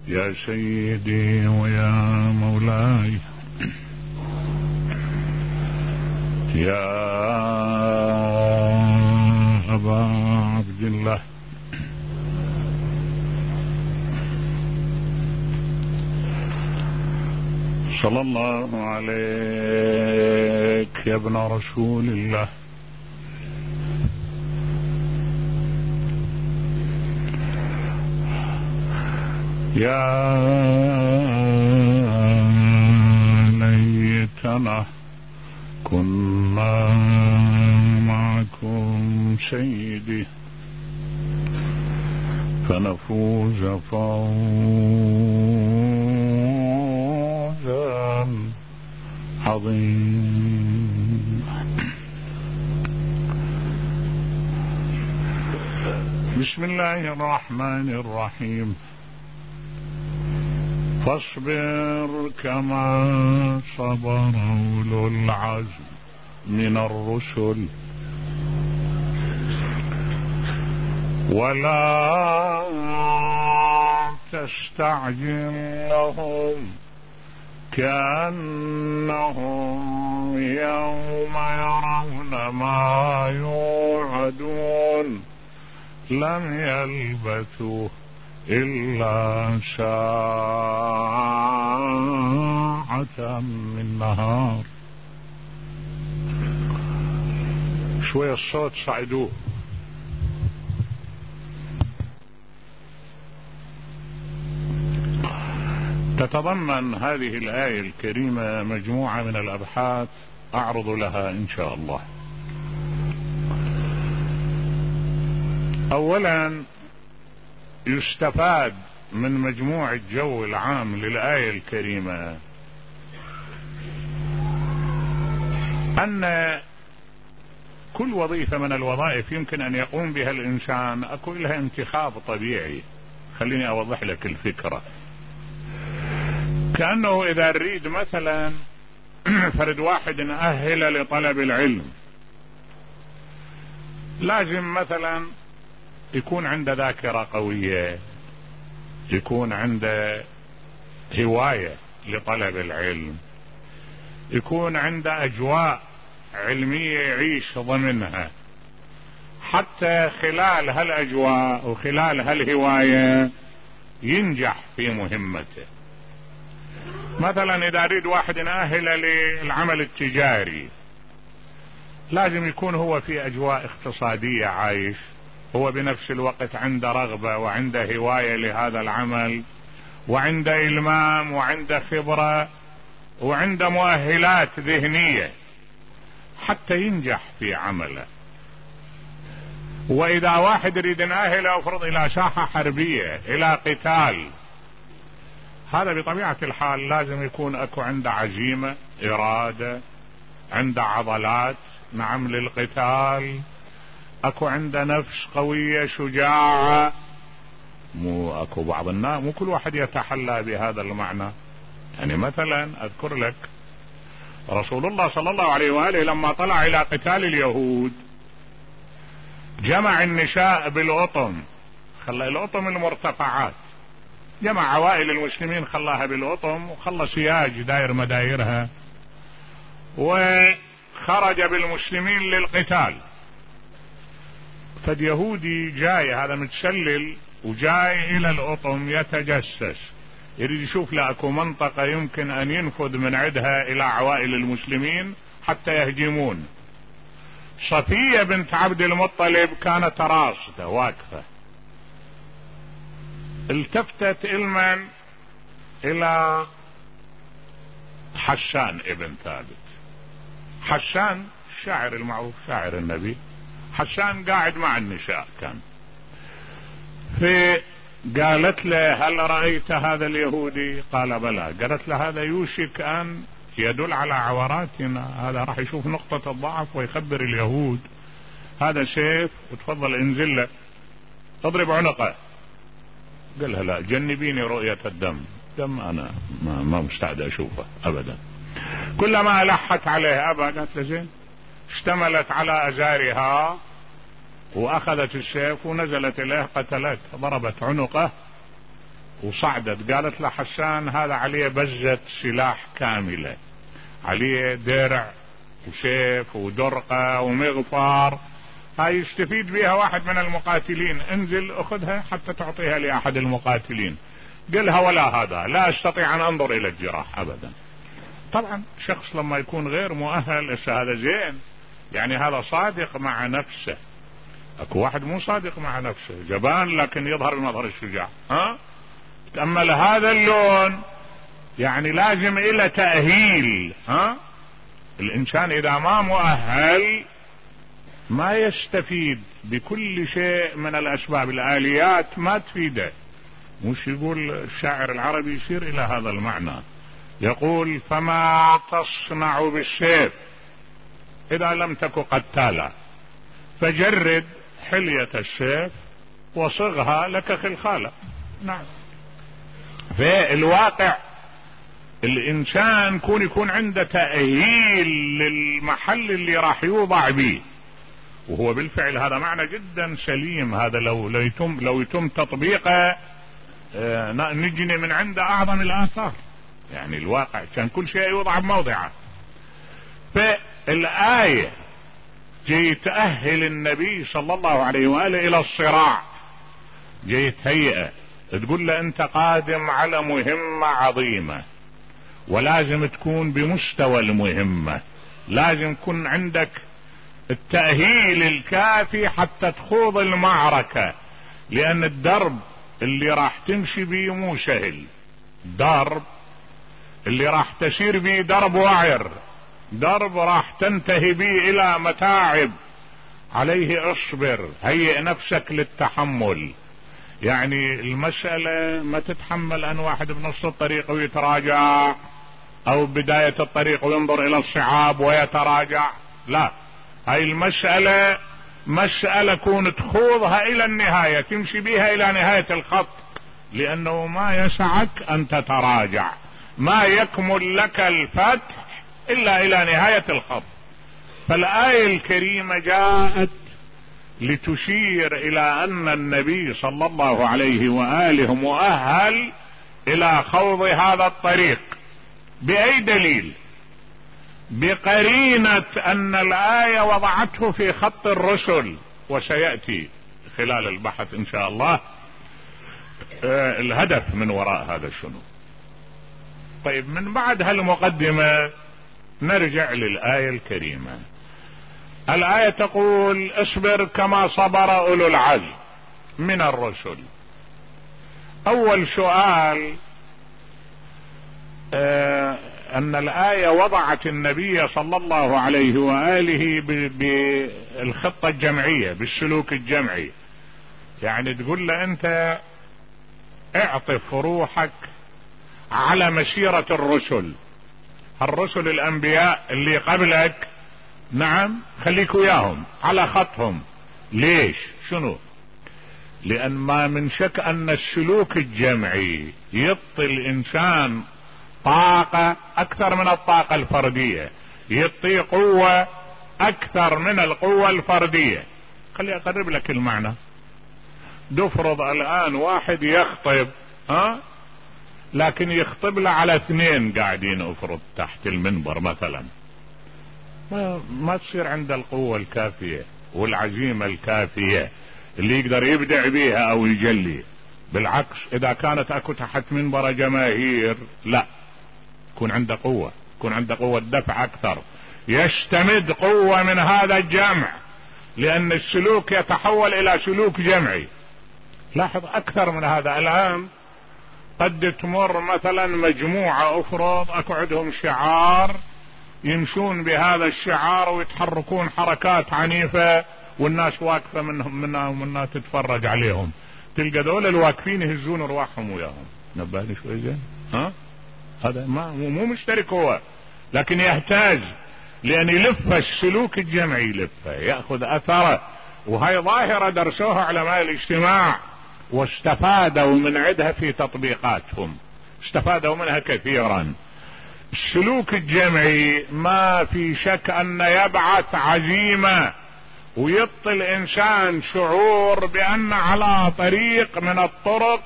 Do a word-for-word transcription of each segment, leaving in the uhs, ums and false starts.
يا سيدي ويا مولاي يا أبا عبد الله، صلى الله عليك يا ابن رسول الله. يا ليتنا كنا معكم سيدي فنفوز فوزا عظيما. بسم الله الرحمن الرحيم. فاصبر كما صبر أولو العزم من الرسل ولا تستعجل لهم كأنهم يوم يرون ما يوعدون لم يلبثوا إلا ساعة من نهار. شوية الصوت صعدوه. تتضمن هذه الآية الكريمة مجموعة من الأبحاث أعرض لها إن شاء الله. أولا، يستفاد من مجموع الجو العام للآية الكريمة أن كل وظيفة من الوظائف يمكن أن يقوم بها الإنسان أكو لها انتخاب طبيعي. خليني أوضح لك الفكرة. كأنه إذا نريد مثلا فرد واحد نأهل لطلب العلم، لازم مثلا يكون عنده ذاكرة قوية، يكون عنده هواية لطلب العلم، يكون عنده أجواء علمية يعيش ضمنها، حتى خلال هالأجواء وخلال هالهواية ينجح في مهمته. مثلا إذا أريد واحد ينأهل للعمل التجاري، لازم يكون هو في أجواء اقتصادية عايش، هو بنفس الوقت عنده رغبة وعنده هواية لهذا العمل وعنده إلمام وعنده خبرة وعنده مؤهلات ذهنية حتى ينجح في عمله. وإذا واحد يريد نأهله أفرض إلى ساحة حربية إلى قتال، هذا بطبيعة الحال لازم يكون أكو عنده عزيمة، إرادة، عنده عضلات نعم للقتال، أكو عنده نفس قوية شجاعة. مو أكو بعض الناس مو كل واحد يتحلى بهذا المعنى. يعني مثلا أذكر لك رسول الله صلى الله عليه وآله لما طلع إلى قتال اليهود جمع النساء بالأطم، خلى الأطم المرتفعات، جمع عوائل المسلمين خلاها بالأطم وخلى سياج داير مدايرها، وخرج بالمسلمين للقتال. فاليهودي جاي هذا متسلل وجاي إلى الأطم يتجسس، يريد يشوف له اكو منطقة يمكن أن ينفذ من عندها إلى عوائل المسلمين حتى يهجمون. صفية بنت عبد المطلب كانت راصدة واقفة، التفتت إلمن إلى حسان ابن ثابت. حسان الشاعر المعروف شاعر النبي، حسان قاعد مع النساء كان. فقالت له هل رأيت هذا اليهودي؟ قال بلى. قالت له هذا يوشك أن يدل على عوراتنا، هذا راح يشوف نقطة الضعف ويخبر اليهود. هذا سيف وتفضل انزل له اضرب عنقه. قالها لا جنبيني رؤية الدم، دم أنا ما, ما مستعد أشوفه أبدا. كلما لحت عليه أبا قالت له زين. اشتملت على أزارها وأخذت السيف ونزلت إليه قتلت، ضربت عنقه وصعدت قالت له حسان هذا عليه بزة سلاح كاملة، عليه درع وسيف ودرقة ومغفار، هاي يستفيد بها واحد من المقاتلين، انزل اخذها حتى تعطيها لأحد المقاتلين. قالها ولا هذا، لا استطيع ان انظر الى الجراح ابدا. طبعا شخص لما يكون غير مؤهل هذا زين، يعني هذا صادق مع نفسه. اكو واحد مو صادق مع نفسه، جبان لكن يظهر بمظهر الشجاع. ها تأمل هذا اللون، يعني لازم الى تأهيل. ها الانسان اذا ما مؤهل ما يستفيد بكل شيء من الاسباب، الاليات ما تفيده. مش يقول الشاعر العربي يشير الى هذا المعنى، يقول فما تصنع بالسيف اذا لم تك قتالا، فجرد حلية السيف وصغها لك خلخالة. نعم، في الواقع الانسان يكون يكون عنده تأهيل للمحل اللي راح يوضع به، وهو بالفعل هذا معنى جدا سليم. هذا لو لو يتم لو يتم تطبيقه آه نجني من عنده اعظم الاثار. يعني الواقع كان كل شيء يوضع بموضعه. فالآية جاي تأهل النبي صلى الله عليه وآله الى الصراع، جاي تهيئه، تقول له انت قادم على مهمة عظيمة، ولازم تكون بمستوى المهمة، لازم يكون عندك التأهيل الكافي حتى تخوض المعركة، لأن الدرب اللي راح تمشي بيه مو سهل، درب اللي راح تسير بيه درب وعر، درب راح تنتهي بيه إلى متاعب، عليه اصبر، هيئ نفسك للتحمل. يعني المسألة ما تتحمل أن واحد بنص الطريق ويتراجع، أو بداية الطريق وينظر إلى الصعاب ويتراجع، لا، هاي المسألة مسألة كون تخوضها الى النهاية، تمشي بها الى نهاية الخط، لانه ما يسعك ان تتراجع، ما يكمل لك الفتح الا الى نهاية الخط. فالآية الكريمة جاءت لتشير الى ان النبي صلى الله عليه وآله مؤهل الى خوض هذا الطريق. بأي دليل؟ بقرينة ان الآية وضعته في خط الرسل، وسيأتي خلال البحث ان شاء الله آه الهدف من وراء هذا شنو. طيب، من بعد هالمقدمة نرجع للآية الكريمة. الآية تقول اصبر كما صبر اولو العزم من الرسل. اول سؤال آه ان الآية وضعت النبي صلى الله عليه وآله بالخطة الجمعية، بالسلوك الجمعي. يعني تقول له انت اعطف روحك على مسيرة الرسل، الرسل الانبياء اللي قبلك، نعم، خليك وياهم على خطهم. ليش؟ شنو؟ لان ما من شك ان السلوك الجمعي يعطي الانسان طاقة اكثر من الطاقة الفردية، يعطي قوة اكثر من القوة الفردية. خلي اقرب لك المعنى. تفرض الان واحد يخطب، ها، لكن يخطب له على اثنين قاعدين، افرض تحت المنبر مثلا، ما, ما تصير عنده القوة الكافية والعزيمة الكافية اللي يقدر يبدع بيها او يجلي. بالعكس، اذا كانت اكو تحت منبر جماهير، لا، يكون عنده قوة، يكون عنده قوة دفع اكثر، يستمد قوة من هذا الجمع، لان السلوك يتحول الى سلوك جمعي. لاحظ اكثر من هذا، الان قد تمر مثلا مجموعة، افرض اكو عندهم شعار يمشون بهذا الشعار ويتحركون حركات عنيفة، والناس واقفة منهم منها ومنها تتفرج عليهم، تلقى دول الواقفين يهزون ارواحهم وياهم. نبهني شوي زين، ها، هذا ما مو مشترك هو، لكن يحتاج، لان يلف السلوك الجمعي، يلفه ياخذ اثره. وهي ظاهرة درسوها علماء الاجتماع واستفادوا من عدها في تطبيقاتهم، استفادوا منها كثيرا. السلوك الجمعي ما في شك ان يبعث عزيمة، ويعطي الانسان شعور بان على طريق من الطرق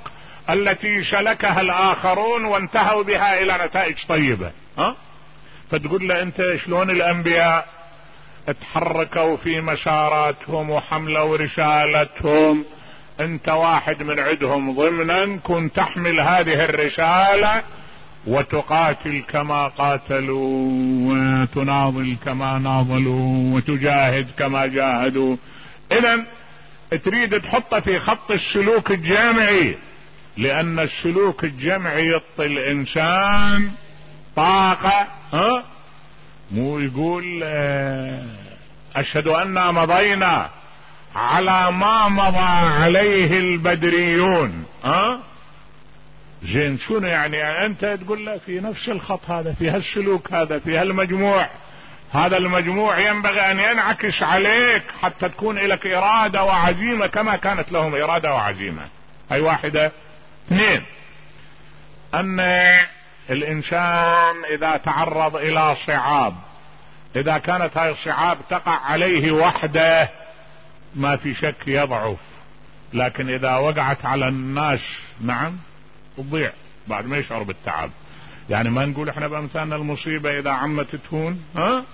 التي سلكها الآخرون وانتهوا بها إلى نتائج طيبة. ها؟ فتقول له أنت شلون الأنبياء اتحركوا في مساراتهم وحملوا رسالتهم، أنت واحد من عندهم ضمنا، كن تحمل هذه الرسالة وتقاتل كما قاتلوا وتناضل كما ناضلوا وتجاهد كما جاهدوا. إذن تريد تحطه في خط السلوك الجمعي، لأن السلوك الجمعي يعطي الإنسان طاقة. ها؟ مو يقول أشهد أننا مضينا على ما مضى عليه البدريون. ها؟ زين شنو يعني, يعني أنت تقول له في نفس الخط هذا، في هالسلوك هذا، في هالمجموع، هذا المجموع ينبغي أن ينعكس عليك حتى تكون لك إرادة وعزيمة كما كانت لهم إرادة وعزيمة. هاي واحدة. اثنين، أن الإنسان إذا تعرض إلى صعاب، إذا كانت هاي الصعاب تقع عليه وحده ما في شك يضعف، لكن إذا وقعت على الناس نعم تضيع بعد ما يشعر بالتعب. يعني ما نقول احنا بأمثالنا المصيبة إذا عمت تهون. ها؟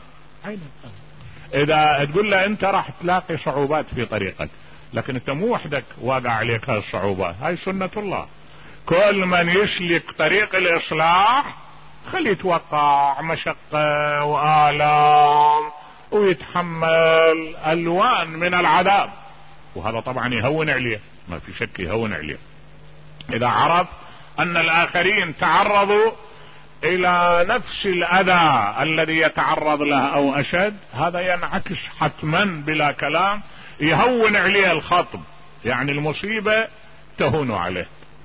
إذا تقول له أنت راح تلاقي صعوبات في طريقك، لكن أنت مو وحدك واقع عليك هاي الصعوبات، هاي سنة الله. كل من يسلك طريق الإصلاح خلي يتوقع مشقة وآلام ويتحمل ألوان من العذاب، وهذا طبعا يهون عليه، ما في شك يهون عليه. إذا عرف أن الآخرين تعرضوا إلى نفس الأذى الذي يتعرض له أو أشد، هذا ينعكس حتما بلا كلام، يهون عليه الخطب، يعني المصيبة تهون عليه.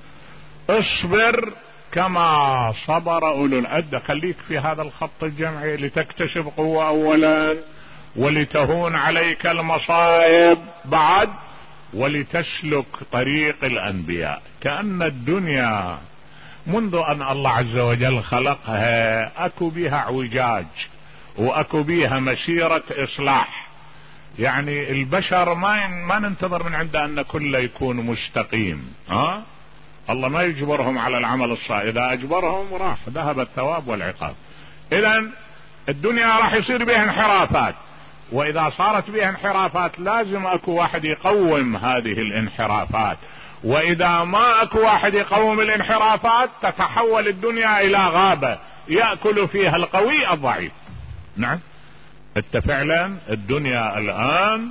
اصبر كما صبر أولو الأد، خليك في هذا الخط الجمعي لتكتسب قوة أولا، ولتهون عليك المصائب بعد، ولتسلك طريق الأنبياء. كأن الدنيا منذ أن الله عز وجل خلقها أكو بها اعوجاج وأكو بها مسيرة إصلاح. يعني البشر ما ما ننتظر من عنده أن كله يكون مستقيم. ها؟ الله ما يجبرهم على العمل الصالح، إذا أجبرهم راح ذهب الثواب والعقاب. إذن الدنيا راح يصير بها انحرافات، وإذا صارت بها انحرافات لازم أكو واحد يقوم هذه الانحرافات، وإذا ما أكو واحد يقوم الانحرافات تتحول الدنيا إلى غابة يأكل فيها القوي الضعيف. نعم، انت فعلا الدنيا الآن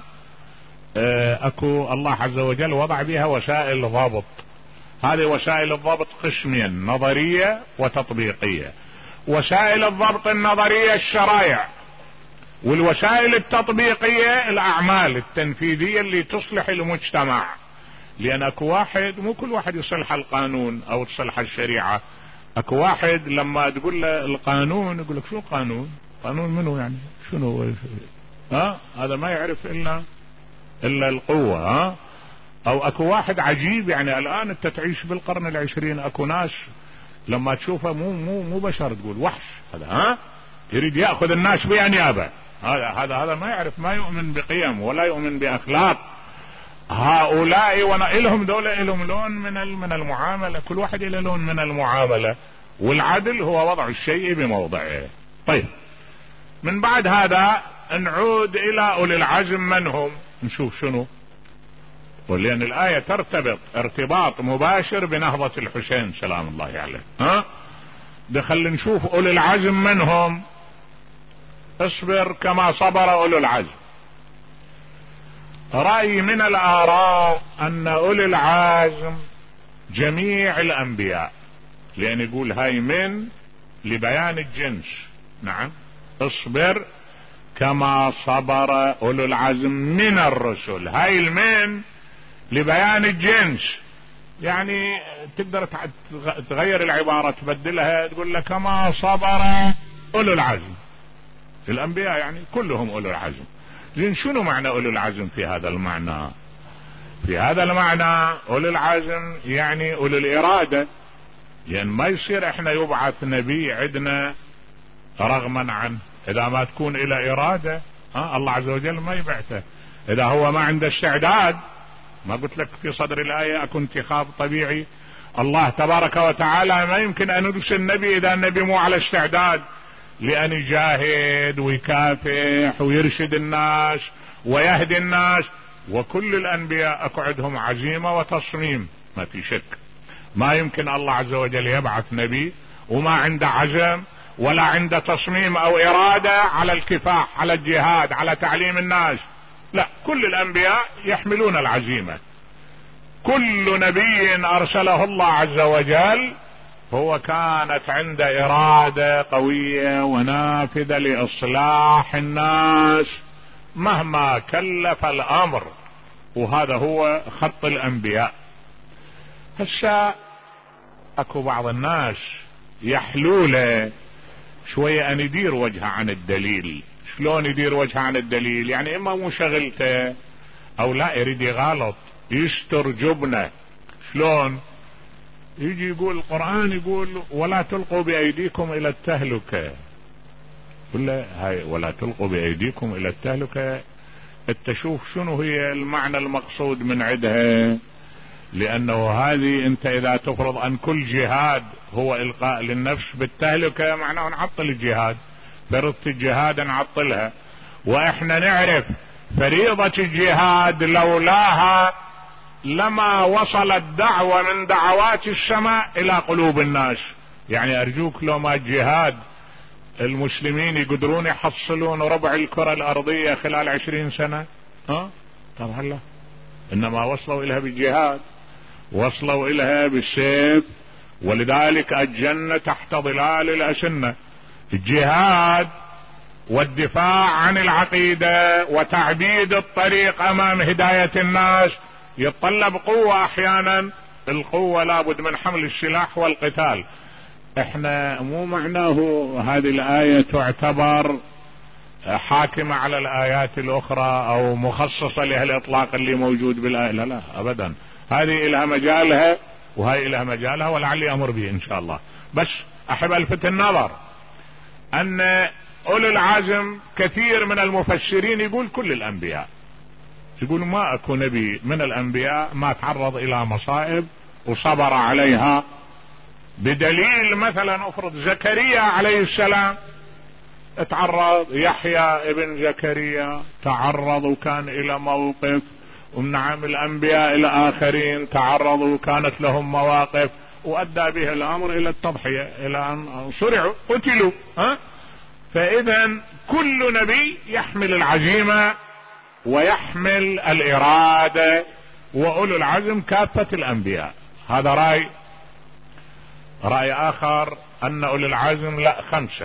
أكو الله عز وجل وضع بها وسائل ضبط. هذه وسائل الضبط قسمين، نظرية وتطبيقية. وسائل الضبط النظرية الشرائع، والوسائل التطبيقية الأعمال التنفيذية اللي تصلح المجتمع. لأن أكو واحد مو كل واحد يصلح القانون أو تصلح الشريعة. أكو واحد لما تقول له القانون يقول لك شو القانون؟ قانون منه يعني شنو؟ ها؟ هذا ما يعرف إلا إلا القوة. ها؟ أو أكو واحد عجيب، يعني الآن أنت تعيش بالقرن العشرين، أكو ناس لما تشوفه مو مو مو بشر، تقول وحش هذا. ها؟ يريد يأخذ الناس بأنيابه. هذا هذا هذا ما يعرف، ما يؤمن بقيم ولا يؤمن بأخلاق. هؤلاء ونائلهم دولة لهم لون من من المعاملة، كل واحد له لون من المعاملة، والعدل هو وضع الشيء بموضعه. طيب، من بعد هذا نعود إلى أولي العزم من هم، نشوف شنو، ولأن الآية ترتبط ارتباط مباشر بنهضة الحسين سلام الله عليه. ها؟ دخل نشوف أولي العزم من هم. اصبر كما صبر أولو العزم. رأي من الآراء أن أولي العزم جميع الأنبياء، لأن يقول هاي من لبيان الجنس. نعم، اصبر كما صبر أولو العزم من الرسل، هاي المن لبيان الجنس. يعني تقدر تغير العبارة تبدلها، تقول لك كما صبر أولو العزم الأنبياء، يعني كلهم أولو العزم. لين شنو معنى أولو العزم في هذا المعنى؟ في هذا المعنى أولو العزم يعني أولو الإرادة، لأن ما يصير احنا يبعث نبي عندنا رغما عنه إذا ما تكون إلى إرادة. ها؟ الله عز وجل ما يبعثه إذا هو ما عنده استعداد. ما قلت لك في صدر الآية أكو انتخاب طبيعي؟ الله تبارك وتعالى ما يمكن ان يرسل النبي اذا النبي مو على استعداد لان يجاهد ويكافح ويرشد الناس ويهدي الناس. وكل الانبياء اكو عندهم عزيمة وتصميم، ما في شك. ما يمكن الله عز وجل يبعث نبي وما عنده عزم ولا عنده تصميم او ارادة على الكفاح، على الجهاد، على تعليم الناس. لا، كل الانبياء يحملون العزيمة. كل نبي ارسله الله عز وجل هو كانت عنده ارادة قوية ونافذة لاصلاح الناس مهما كلف الامر، وهذا هو خط الانبياء. هسه اكو بعض الناس يحلوله شوية ان يدير وجهه عن الدليل. شلون يدير وجهه عن الدليل؟ يعني اما مو شغلته او لا يريد يغلط، يستر جبنه. شلون؟ يجي يقول القرآن يقول ولا تلقوا بايديكم الى التهلكة، ولا هاي ولا تلقوا بايديكم الى التهلكة انت شوف شنو هي المعنى المقصود من عندها. لانه هذه انت اذا تفرض ان كل جهاد هو القاء للنفس بالتهلكة معناه نعطل الجهاد، فرضة الجهاد نعطلها. واحنا نعرف فريضة الجهاد لولاها لما وصلت دعوة من دعوات السماء الى قلوب الناس. يعني ارجوك لو ما الجهاد المسلمين يقدرون يحصلون ربع الكرة الارضية خلال عشرين سنة؟ ها طب هلا انما وصلوا الها بالجهاد، وصلوا الها بالسيف. ولذلك الجنة تحت ظلال الأسنة. الجهاد والدفاع عن العقيدة وتعبيد الطريق امام هداية الناس يتطلب قوة. احيانا القوة لابد من حمل السلاح والقتال. احنا مو معناه هذه الآية تعتبر حاكمة على الآيات الأخرى أو مخصصة لها الإطلاق اللي موجود بالآية، لا لا أبدا. هذه إلها مجالها وهي إلها مجالها ولعلي أمر به إن شاء الله. بس أحب ألفت النظر أن أولي العزم كثير من المفسرين يقول كل الأنبياء، يقول ما أكو نبي من الأنبياء ما تعرض إلى مصائب وصبر عليها. بدليل مثلا افرض زكريا عليه السلام تعرض، يحيى ابن زكريا تعرض وكان الى موقف، ونعم الانبياء الى اخرين تعرضوا وكانت لهم مواقف وادى بها الامر الى التضحية، الى ان صرعوا قتلوا. ها فاذا كل نبي يحمل العزيمة ويحمل الارادة، واولو العزم كافة الانبياء. هذا رأي. رأي آخر أن أولي العزم لا خمسة،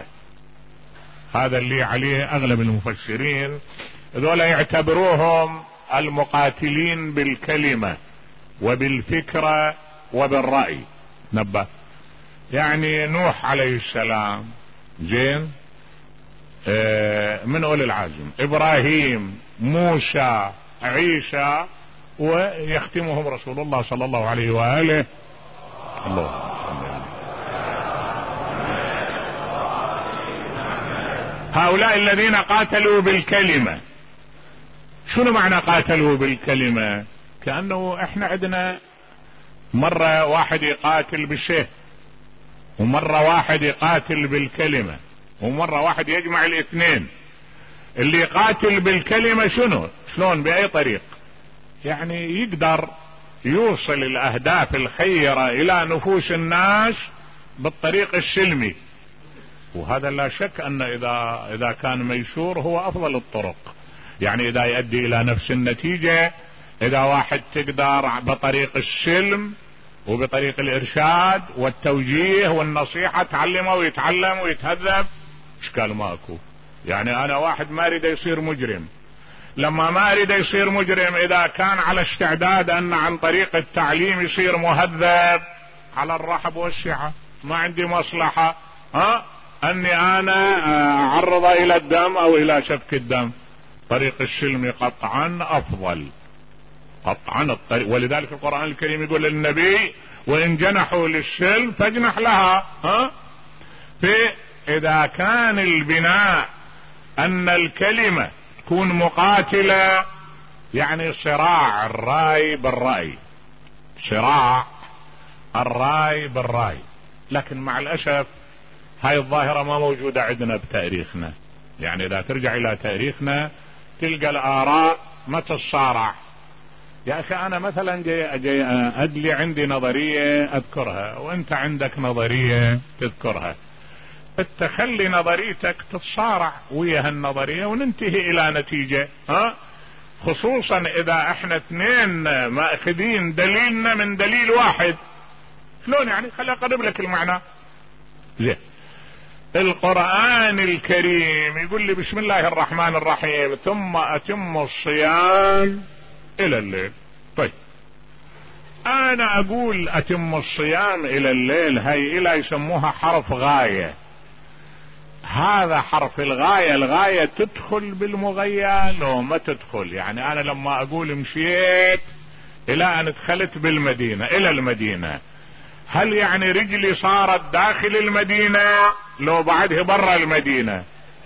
هذا اللي عليه أغلب المفسرين. ذولا يعتبروهم المقاتلين بالكلمة وبالفكرة وبالرأي. نبه يعني نوح عليه السلام زين آه من أولي العزم، إبراهيم، موسى، عيسى، ويختمهم رسول الله صلى الله عليه وآله. الله هؤلاء الذين قاتلوا بالكلمة. شنو معنى قاتلوا بالكلمة؟ كأنه احنا عندنا مرة واحد يقاتل بالسيف، ومرة واحد يقاتل بالكلمة، ومرة واحد يجمع الاثنين. اللي يقاتل بالكلمة شنو؟ شلون؟ بأي طريق؟ يعني يقدر يوصل الأهداف الخيرة إلى نفوس الناس بالطريق السلمي، وهذا لا شك أن إذا إذا كان ميسور هو أفضل الطرق. يعني إذا يؤدي إلى نفس النتيجة، إذا واحد تقدر بطريق السلم وبطريق الإرشاد والتوجيه والنصيحة تعلمه ويتعلم ويتهذب، إشكال ماكو. يعني أنا واحد ما أريد يصير مجرم، لما ما أريد يصير مجرم إذا كان على استعداد أن عن طريق التعليم يصير مهذب على الرحب والسعة، ما عندي مصلحة ها أني أنا أعرض إلى الدم أو إلى سفك الدم. طريق السلم قطعا أفضل، قطعا الطريق. ولذلك القرآن الكريم يقول للنبي وإن جنحوا للسلم فاجنح لها. ها فإذا كان البناء أن الكلمة تكون مقاتلة، يعني صراع الرأي بالرأي، صراع الراي بالراي. لكن مع الأسف هاي الظاهرة ما موجودة عندنا بتاريخنا. يعني إذا ترجع إلى تاريخنا تلقى الآراء ما تتصارع. يا أخي أنا مثلا جاي, جاي أدلي عندي نظرية أذكرها وأنت عندك نظرية تذكرها، تخلي نظريتك تتصارع ويا هالنظرية وننتهي إلى نتيجة، ها؟ خصوصا إذا احنا اثنين ماخذين دليلنا من دليل واحد. شلون يعني؟ خلي أقرب لك المعنى. زين، القرآن الكريم يقول لي بسم الله الرحمن الرحيم ثم أتم الصيام إلى الليل. طيب أنا أقول أتم الصيام إلى الليل، هاي إلى يسموها حرف غاية. هذا حرف الغاية، الغاية تدخل بالمغية لو ما تدخل. يعني أنا لما أقول مشيت إلى أن دخلت بالمدينة إلى المدينة، هل يعني رجلي صارت داخل المدينة لو بعدها برا المدينة؟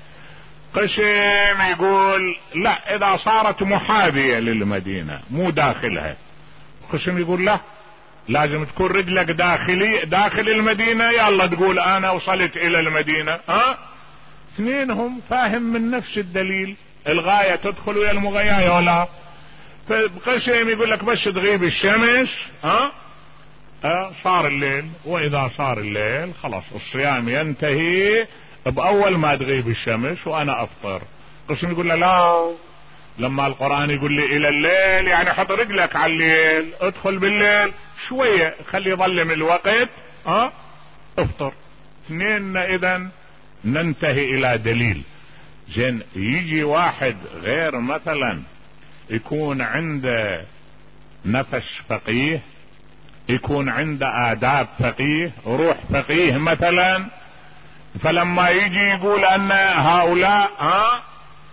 قسم يقول لا، إذا صارت محاذية للمدينة مو داخلها. قسم يقول لا، لازم تكون رجلك داخلي داخل المدينة يلا تقول أنا وصلت إلى المدينة. ها؟ اثنينهم فاهم من نفس الدليل، الغاية تدخل ويا المغاية ولا. فقسم يقول لك بس تغيب الشمس ها أه صار الليل، وإذا صار الليل خلاص الصيام ينتهي بأول ما تغيب الشمس وأنا أفطر. قسم يقول له لا، لما القرآن يقول لي إلى الليل يعني حط رجلك على الليل، ادخل بالليل شوية خلي يظلم الوقت ها افطر. اثنين إذن ننتهي إلى دليل. زين، يجي واحد غير مثلا يكون عنده نفس فقيه، يكون عنده آداب فقيه، روح فقيه مثلا، فلما يجي يقول أن هؤلاء ها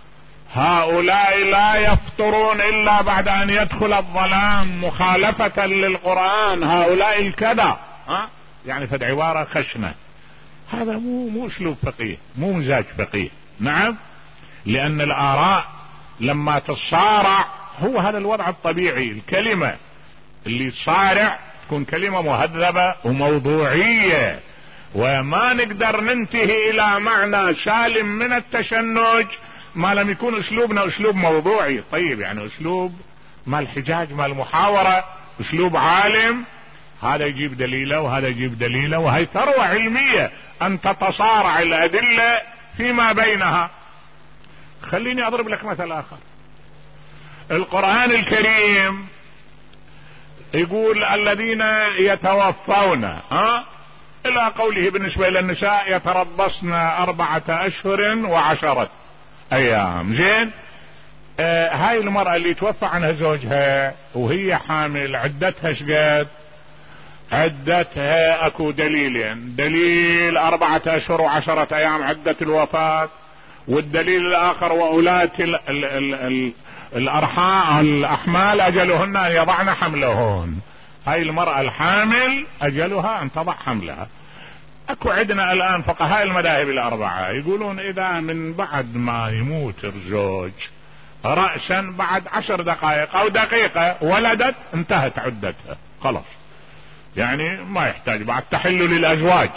هؤلاء لا يفطرون إلا بعد أن يدخل الظلام مخالفة للقرآن، هؤلاء الكذا ها يعني فد عبارة خشنة. هذا مو مو أسلوب فقيه، مو مزاج فقيه. نعم، لأن الآراء لما تصارع هو هذا الوضع الطبيعي. الكلمة اللي تصارع تكون كلمة مهذبة وموضوعية، وما نقدر ننتهي إلى معنى سالم من التشنج ما لم يكون أسلوبنا أسلوب موضوعي. طيب يعني أسلوب ما الحجاج ما المحاورة، أسلوب عالم، هذا يجيب دليله وهذا يجيب دليله، وهي ثروة علمية أن تتصارع الأدلة فيما بينها. خليني أضرب لك مثل آخر. القرآن الكريم يقول الذين يتوفون ها إلى قوله بالنسبة للنساء يتربصن أربعة أشهر وعشرة أيام. زين، آه هاي المرأة اللي توفى عنها زوجها وهي حامل عدتها شقد؟ عدتها اكو دليلين، دليل أربعة أشهر وعشرة أيام عدة الوفاة، والدليل الآخر وأولاة ال ال ال ال الأرحام الأحمال أجلهن أن يضعن حملهن. هاي المرأة الحامل أجلها أن تضع حملها. أكو عندنا الآن فقهاء المذاهب الأربعة يقولون إذا من بعد ما يموت الزوج رأسا بعد عشر دقائق أو دقيقة ولدت انتهت عدتها خلاص، يعني ما يحتاج بعد تحل للأزواج.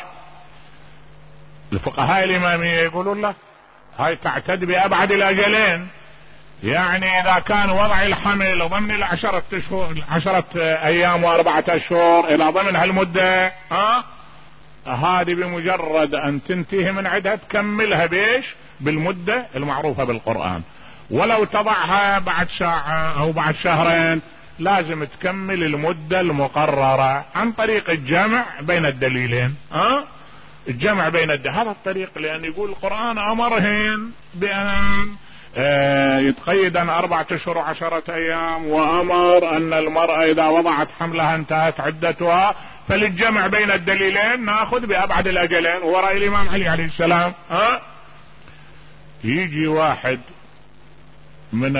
الفقهاء الإمامية يقولون لا، هاي تعتد بأبعد الأجلين. يعني إذا كان وضع الحمل ضمن العشرة أشهر عشرة أيام وأربعة أشهر إلى ضمن هالمدة ها هذه بمجرد أن تنتهي من عدها تكملها بيش بالمدة المعروفة بالقرآن. ولو تضعها بعد ساعة أو بعد شهرين لازم تكمل المدة المقررة عن طريق الجمع بين الدليلين. ها الجمع بين الدليلين هذا الطريق، لأن يقول القرآن أمرهن بأن آه يتقيدن أربعة أشهر وعشرة أيام، وأمر أن المرأة إذا وضعت حملها انتهت عدتها. فللجمع بين الدليلين ناخذ بأبعد الأجلين وراء الإمام علي عليه السلام. ها يجي واحد من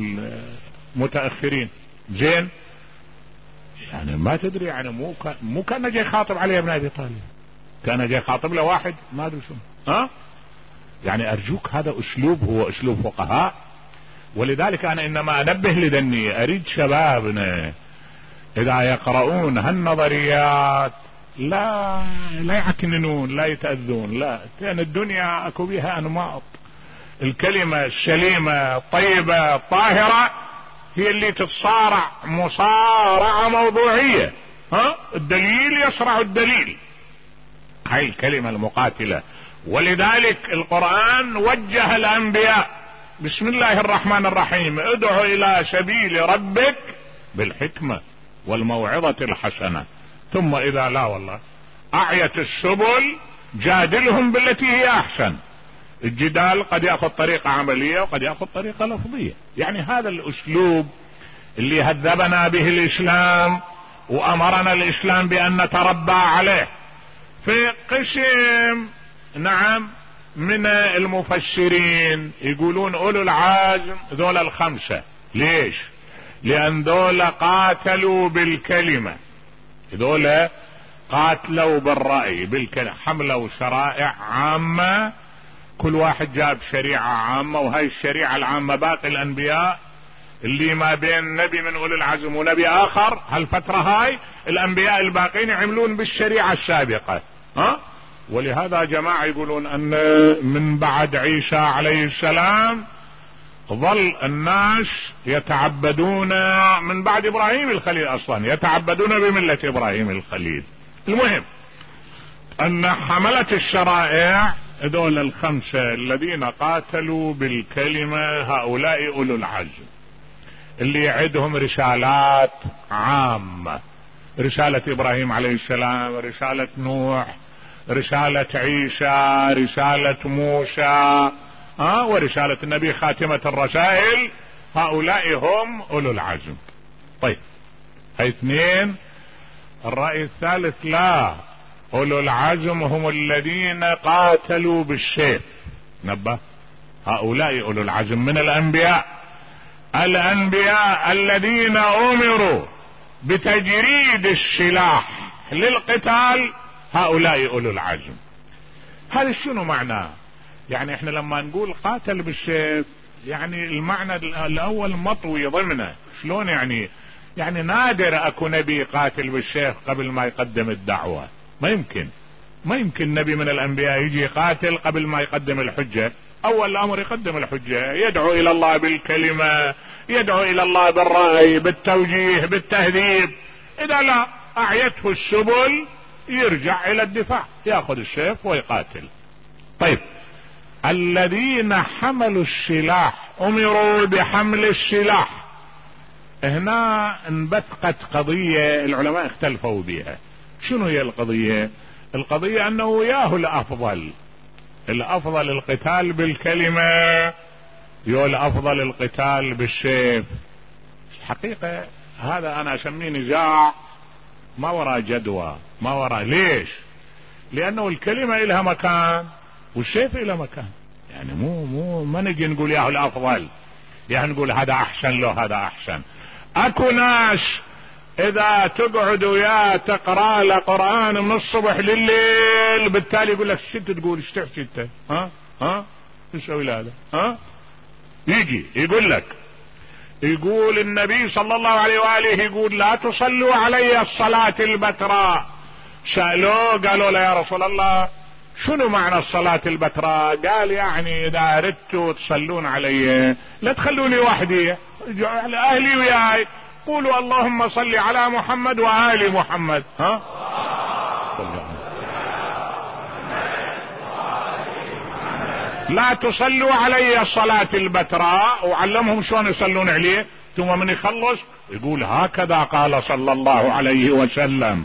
المتأخرين زين، يعني ما تدري، يعني مو كان مو كان جاي خاطب علي بن أبي طالب، كان جاي خاطب له واحد ما أدري شنو. ها يعني أرجوك هذا أسلوب هو أسلوب فقهاء. ولذلك أنا إنما أنبه لذني، أريد شبابنا إذا يقرؤون هالنظريات لا لا يعكننون، لا يتأذون، لا، لأن الدنيا أكو بها أنماط. الكلمة السليمة الطيبة الطاهرة هي اللي تتصارع مصارعة موضوعية، ها الدليل يصرع الدليل، هاي الكلمة المقاتلة. ولذلك القرآن وجه الأنبياء بسم الله الرحمن الرحيم ادعو إلى سبيل ربك بالحكمة والموعظة الحسنة، ثم إذا لا والله أعيت السبل جادلهم بالتي هي أحسن. الجدال قد يأخذ طريقة عملية وقد يأخذ طريقة لفظية. يعني هذا الأسلوب اللي هذبنا به الإسلام وأمرنا الإسلام بأن نتربى عليه. في قسم نعم من المفسرين يقولون أولو العزم ذول الخمسة. ليش؟ لأن ذول قاتلوا بالكلمة، ذول قاتلوا بالرأي بالكلمة، حملوا شرائع عامة، كل واحد جاب شريعة عامة، وهي الشريعة العامة باقي الأنبياء اللي ما بين نبي من أولي العزم ونبي آخر هالفترة هاي الأنبياء الباقين يعملون بالشريعة السابقة. ها؟ ولهذا جماعة يقولون أن من بعد عيسى عليه السلام ظل الناس يتعبدون من بعد إبراهيم الخليل، أصلا يتعبدون بملة إبراهيم الخليل. المهم أن حملة الشرائع دول الخمسة الذين قاتلوا بالكلمة هؤلاء أولو العزم اللي يعدهم رسالات عامة، رسالة إبراهيم عليه السلام، رسالة نوح، رسالة عيسى، رسالة موسى، ها ورسالة النبي خاتمة الرسائل. هؤلاء هم أولو العزم. طيب هاي اثنين. الرأي الثالث لا، أولو العزم هم الذين قاتلوا بالسيف. نبه، هؤلاء أولو العزم من الأنبياء، الأنبياء الذين أمروا بتجريد السلاح للقتال، هؤلاء أولو العزم. هذا شنو معناه؟ يعني احنا لما نقول قاتل بالسيف يعني المعنى الأول مطوي ضمنه. شلون يعني؟ يعني نادر أكو نبي قاتل بالسيف قبل ما يقدم الدعوة، ما يمكن ما يمكن نبي من الأنبياء يجي قاتل قبل ما يقدم الحجة. أول الأمر يقدم الحجة، يدعو إلى الله بالكلمة، يدعو إلى الله بالرأي بالتوجيه بالتهذيب. إذا لا أعيته السبل يرجع إلى الدفاع، يأخذ السيف ويقاتل. طيب الذين حملوا السلاح أمروا بحمل السلاح. هنا انبثقت قضية العلماء اختلفوا بها. شنو هي القضية؟ القضية أنه ياهو الأفضل، الأفضل القتال بالكلمة يو الأفضل القتال بالسيف. الحقيقة هذا أنا أسميه نزاع ما وراء جدوى، ما وراء. ليش؟ لأنه الكلمة إلها مكان والسيف إلها مكان. يعني مو مو ما نجي نقول ياهو الأفضل، يعني نقول هذا أحسن له هذا أحسن. أكو ناس إذا تقعد وياه تقرأ له قرآن من الصبح لليل بالتالي يقول لك شت تقول ايش تحكي انت؟ ها ها ايش تسوي هذا؟ ها يجي يقول لك، يقول النبي صلى الله عليه وآله يقول لا تصلوا علي الصلاة البتراء. سألوه قالوا له يا رسول الله شنو معنى الصلاة البتراء؟ قال يعني إذا أردتوا تصلون علي لا تخلوني وحدي، أهلي وياي، قولوا اللهم صل على محمد وآل محمد. ها لا تصلوا علي الصلاة البتراء، وعلمهم شلون يصلون عليه. ثم من يخلص يقول هكذا قال صلى الله عليه وسلم.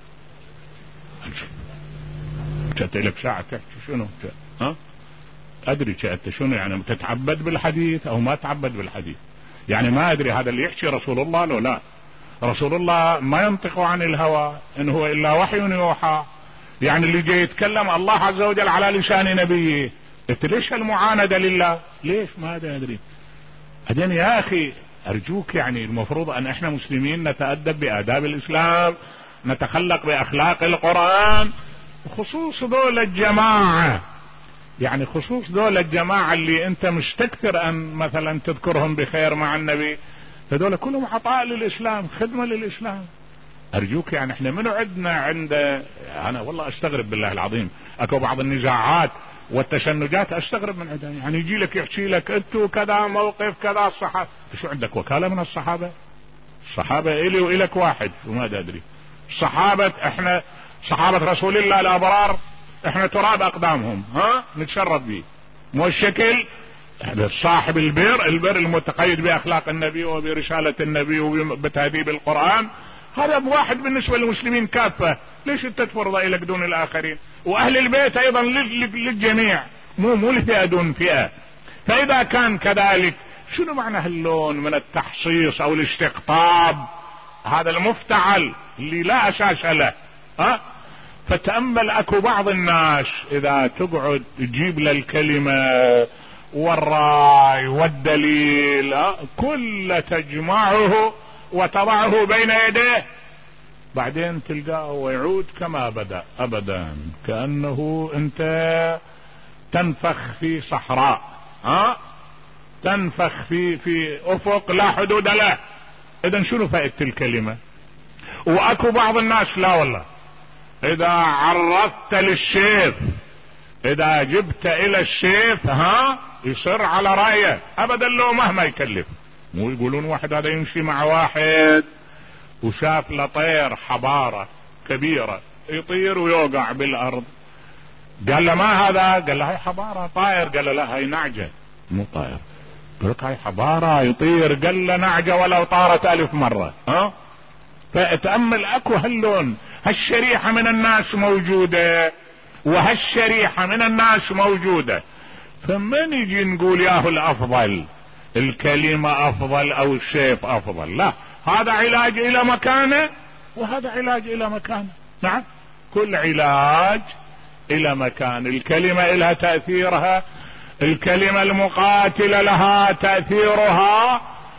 جت لك ساعة تحكي شنو؟ ها ادري انت شنو يعني تتعبد بالحديث او ما تعبد بالحديث؟ يعني ما ادري هذا اللي يحكي رسول الله لو لا. رسول الله ما ينطق عن الهوى ان هو الا وحي يوحى. يعني اللي جاي يتكلم الله عز وجل على لسان نبيه. انت ليش المعاندة لله؟ ليش؟ ما ادري. بعدين يا اخي ارجوك، يعني المفروض ان احنا مسلمين نتأدب بآداب الاسلام، نتخلق باخلاق القرآن. خصوص دول الجماعة، يعني خصوص دول الجماعة اللي انت مستكثر ان مثلا تذكرهم بخير مع النبي، هذول كلهم عطاء للاسلام، خدمة للاسلام. ارجوك يعني احنا منو عندنا عند انا والله استغرب بالله العظيم، اكو بعض النزاعات والتشنجات استغرب من عندها. يعني يجي لك يحكي لك انتو كذا موقف كذا الصحابه، شو عندك وكاله من الصحابه؟ الصحابه الي والك واحد وما ادري. الصحابه احنا صحابه رسول الله الابرار احنا تراب اقدامهم، ها نتشرف به، مو الشكل صاحب البر، البر المتقيد باخلاق النبي وبرساله النبي وبتهذيب القران، هذا بواحد بالنسبه للمسلمين كافه. ليش انت تفرض اليك دون الاخرين؟ واهل البيت ايضا للجميع، مو مو لفئه دون فئه. فاذا كان كذلك شنو معنى هاللون من التحصيص او الاستقطاب هذا المفتعل اللي لا اساس له؟ ها فتأمل اكو بعض الناس اذا تقعد تجيب له الكلمة والراي والدليل كل تجمعه وتضعه بين يديه، بعدين تلقاه ويعود كما بدأ ابدا، كأنه انت تنفخ في صحراء، ها تنفخ في في افق لا حدود له. اذا شنو فائدة الكلمة؟ واكو بعض الناس لا والله اذا عرضت للشيف، اذا جبت الى الشيف ها يصر على رايه ابدا لو مهما يكلف. مو يقولون واحد هذا يمشي مع واحد وشاف لطير حبارة كبيرة يطير ويوقع بالارض، قال له ما هذا؟ قال له هاي حبارة طائر. قال له لا هاي نعجة مو طائر. قال لك هاي حبارة يطير. قال له نعجة ولو طارت الف مرة. ها فاتأمل اكو هاللون، هالشريحة من الناس موجودة وهالشريحة من الناس موجودة. فمن يجي نقول ياهو الافضل الكلمة افضل او السيف افضل؟ لا، هذا علاج الى مكانه وهذا علاج الى مكانه. نعم كل علاج الى مكان. الكلمة لها تأثيرها، الكلمة المقاتلة لها تأثيرها،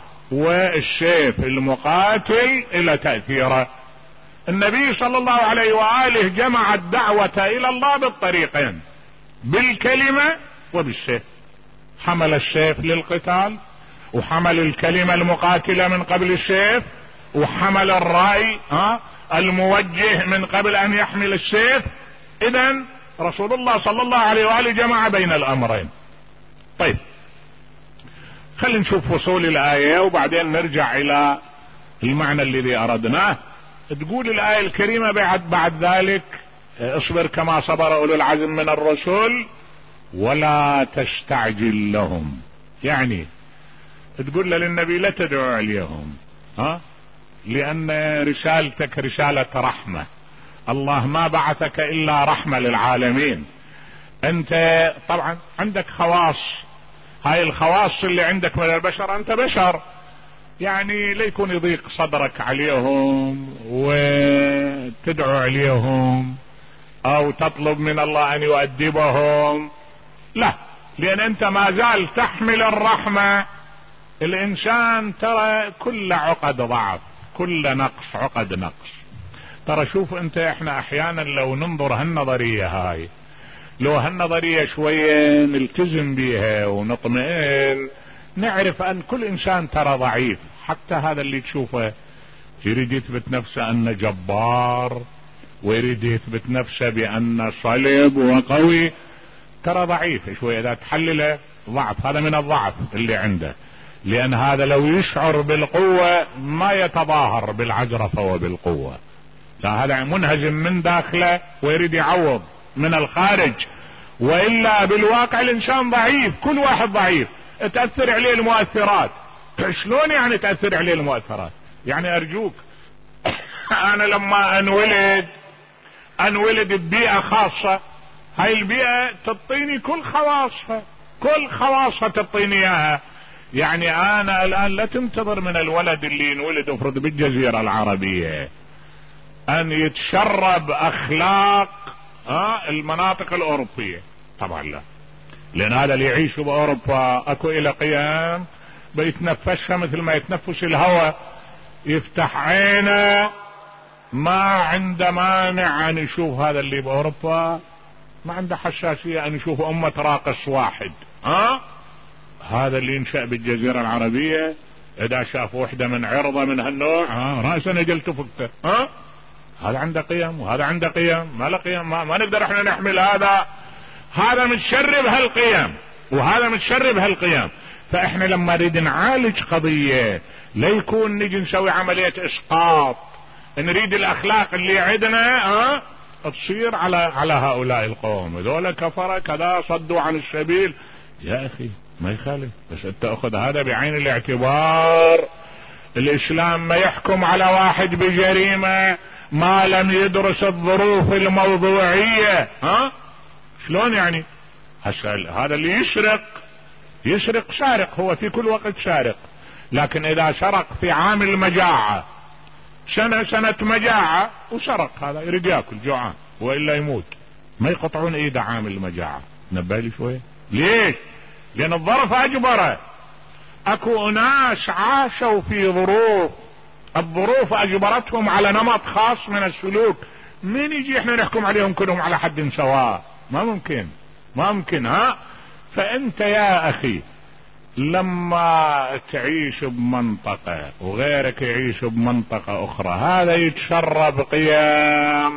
والسيف المقاتل الى تأثيره. النبي صلى الله عليه وآله جمع الدعوة الى الله بالطريقين، بالكلمة وبالسيف. حمل السيف للقتال، وحمل الكلمة المقاتلة من قبل السيف، وحمل الرأي ها الموجه من قبل ان يحمل السيف. اذن رسول الله صلى الله عليه وآله جمع بين الامرين. طيب خلينا نشوف فصول الآية وبعدين نرجع الى المعنى الذي اردناه. تقول الآية الكريمة بعد بعد ذلك اصبر كما صبر اولو العزم من الرسل ولا تستعجل لهم. يعني تقول للنبي لا تدعو عليهم، ها لان رسالتك رسالة رحمة، الله ما بعثك الا رحمة للعالمين. انت طبعا عندك خواص، هاي الخواص اللي عندك من البشر، انت بشر، يعني لا يكون يضيق صدرك عليهم وتدعو عليهم او تطلب من الله ان يؤدبهم، لا، لان انت ما زال تحمل الرحمة. الانسان ترى كل عقد ضعف، كل نقص عقد نقص. ترى شوف انت احنا احيانا لو ننظر هالنظرية هاي، لو هالنظرية شوية نلتزم بيها ونطمئن، نعرف ان كل انسان ترى ضعيف. حتى هذا اللي تشوفه يريد يثبت نفسه انه جبار ويريد يثبت نفسه بانه صلب وقوي، ترى ضعيف شوية. اذا تحلله ضعف، هذا من الضعف اللي عنده، لان هذا لو يشعر بالقوة ما يتظاهر بالعجرفة وبالقوة، لا، هذا منهزم من داخله ويريد يعوض من الخارج. والا بالواقع الانسان ضعيف، كل واحد ضعيف، تأثر عليه المؤثرات. شلون يعني تأثر عليه المؤثرات؟ يعني ارجوك انا لما انولد انولد ببيئة خاصة، هاي البيئة تعطيني كل خواصها، كل خواصها تعطيني اياها. يعني انا الان لا تنتظر من الولد اللي ينولد افرض بالجزيرة العربية ان يتشرب اخلاق ها المناطق الاوروبية، طبعا لا، لان هذا اللي يعيش باوروبا اكو الى قيام بيتنفسها مثل ما يتنفس الهواء، يفتح عينه ما عنده مانع ان يشوف هذا اللي باوروبا، ما عنده حساسية ان يشوف امة راقص واحد. ها هذا اللي ينشأ بالجزيرة العربية اذا شاف وحدة من عرضة من هالنوع ها رأسا اجل تفكته، ها هذا عنده قيم وهذا عنده قيم، ما له قيم، ما, ما نقدر احنا نحمل هذا. هذا متشرب هالقيم وهذا متشرب هالقيم. فاحنا لما نريد نعالج قضية لا يكون نجي نسوي عملية اسقاط، نريد الاخلاق اللي عندنا اه تصير على على هؤلاء القوم، هذول كفرة كذا صدوا عن السبيل. يا اخي ما يخالف، بس انت اخذ هذا بعين الاعتبار. الاسلام ما يحكم على واحد بجريمة ما لم يدرس الظروف الموضوعية. ها شلون يعني؟ هذا اللي يسرق يسرق سارق، هو في كل وقت سارق، لكن اذا سرق في عام المجاعة، سنة سنة مجاعة وسرق، هذا يريد ياكل جوعان والا يموت، ما يقطعون ايده عام المجاعة. نبالي شوية ليش؟ لان الظرف اجبره. اكو ناس عاشوا في ظروف، الظروف اجبرتهم على نمط خاص من السلوك، من يجي احنا نحكم عليهم كلهم على حد سواء؟ ما ممكن ما ممكن. ها فانت يا اخي لما تعيش بمنطقة وغيرك يعيش بمنطقة اخرى، هذا يتشرب قيم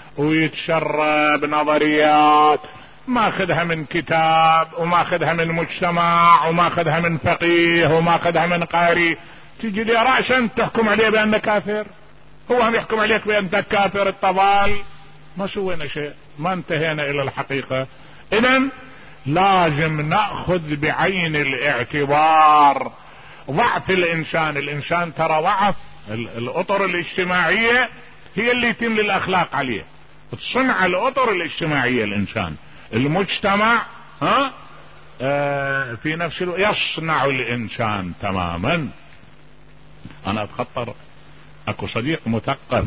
ويتشرب نظريات ماخذها من كتاب وماخذها من مجتمع وماخذها من فقيه وماخذها من قاري، تجي لي رأسا تحكم عليه بأنه كافر، هو هم يحكم عليك بأنك كافر الطبال. ما سوينا شيء، ما انتهينا الى الحقيقة. اذن لازم نأخذ بعين الاعتبار ضعف الانسان. الانسان ترى ضعف، الاطر الاجتماعية هي اللي يتم الاخلاق عليه، تصنع الاطر الاجتماعية الانسان، المجتمع ها آه في نفس الوقت يصنع الانسان تماما. انا اتخطر اكو صديق مثقف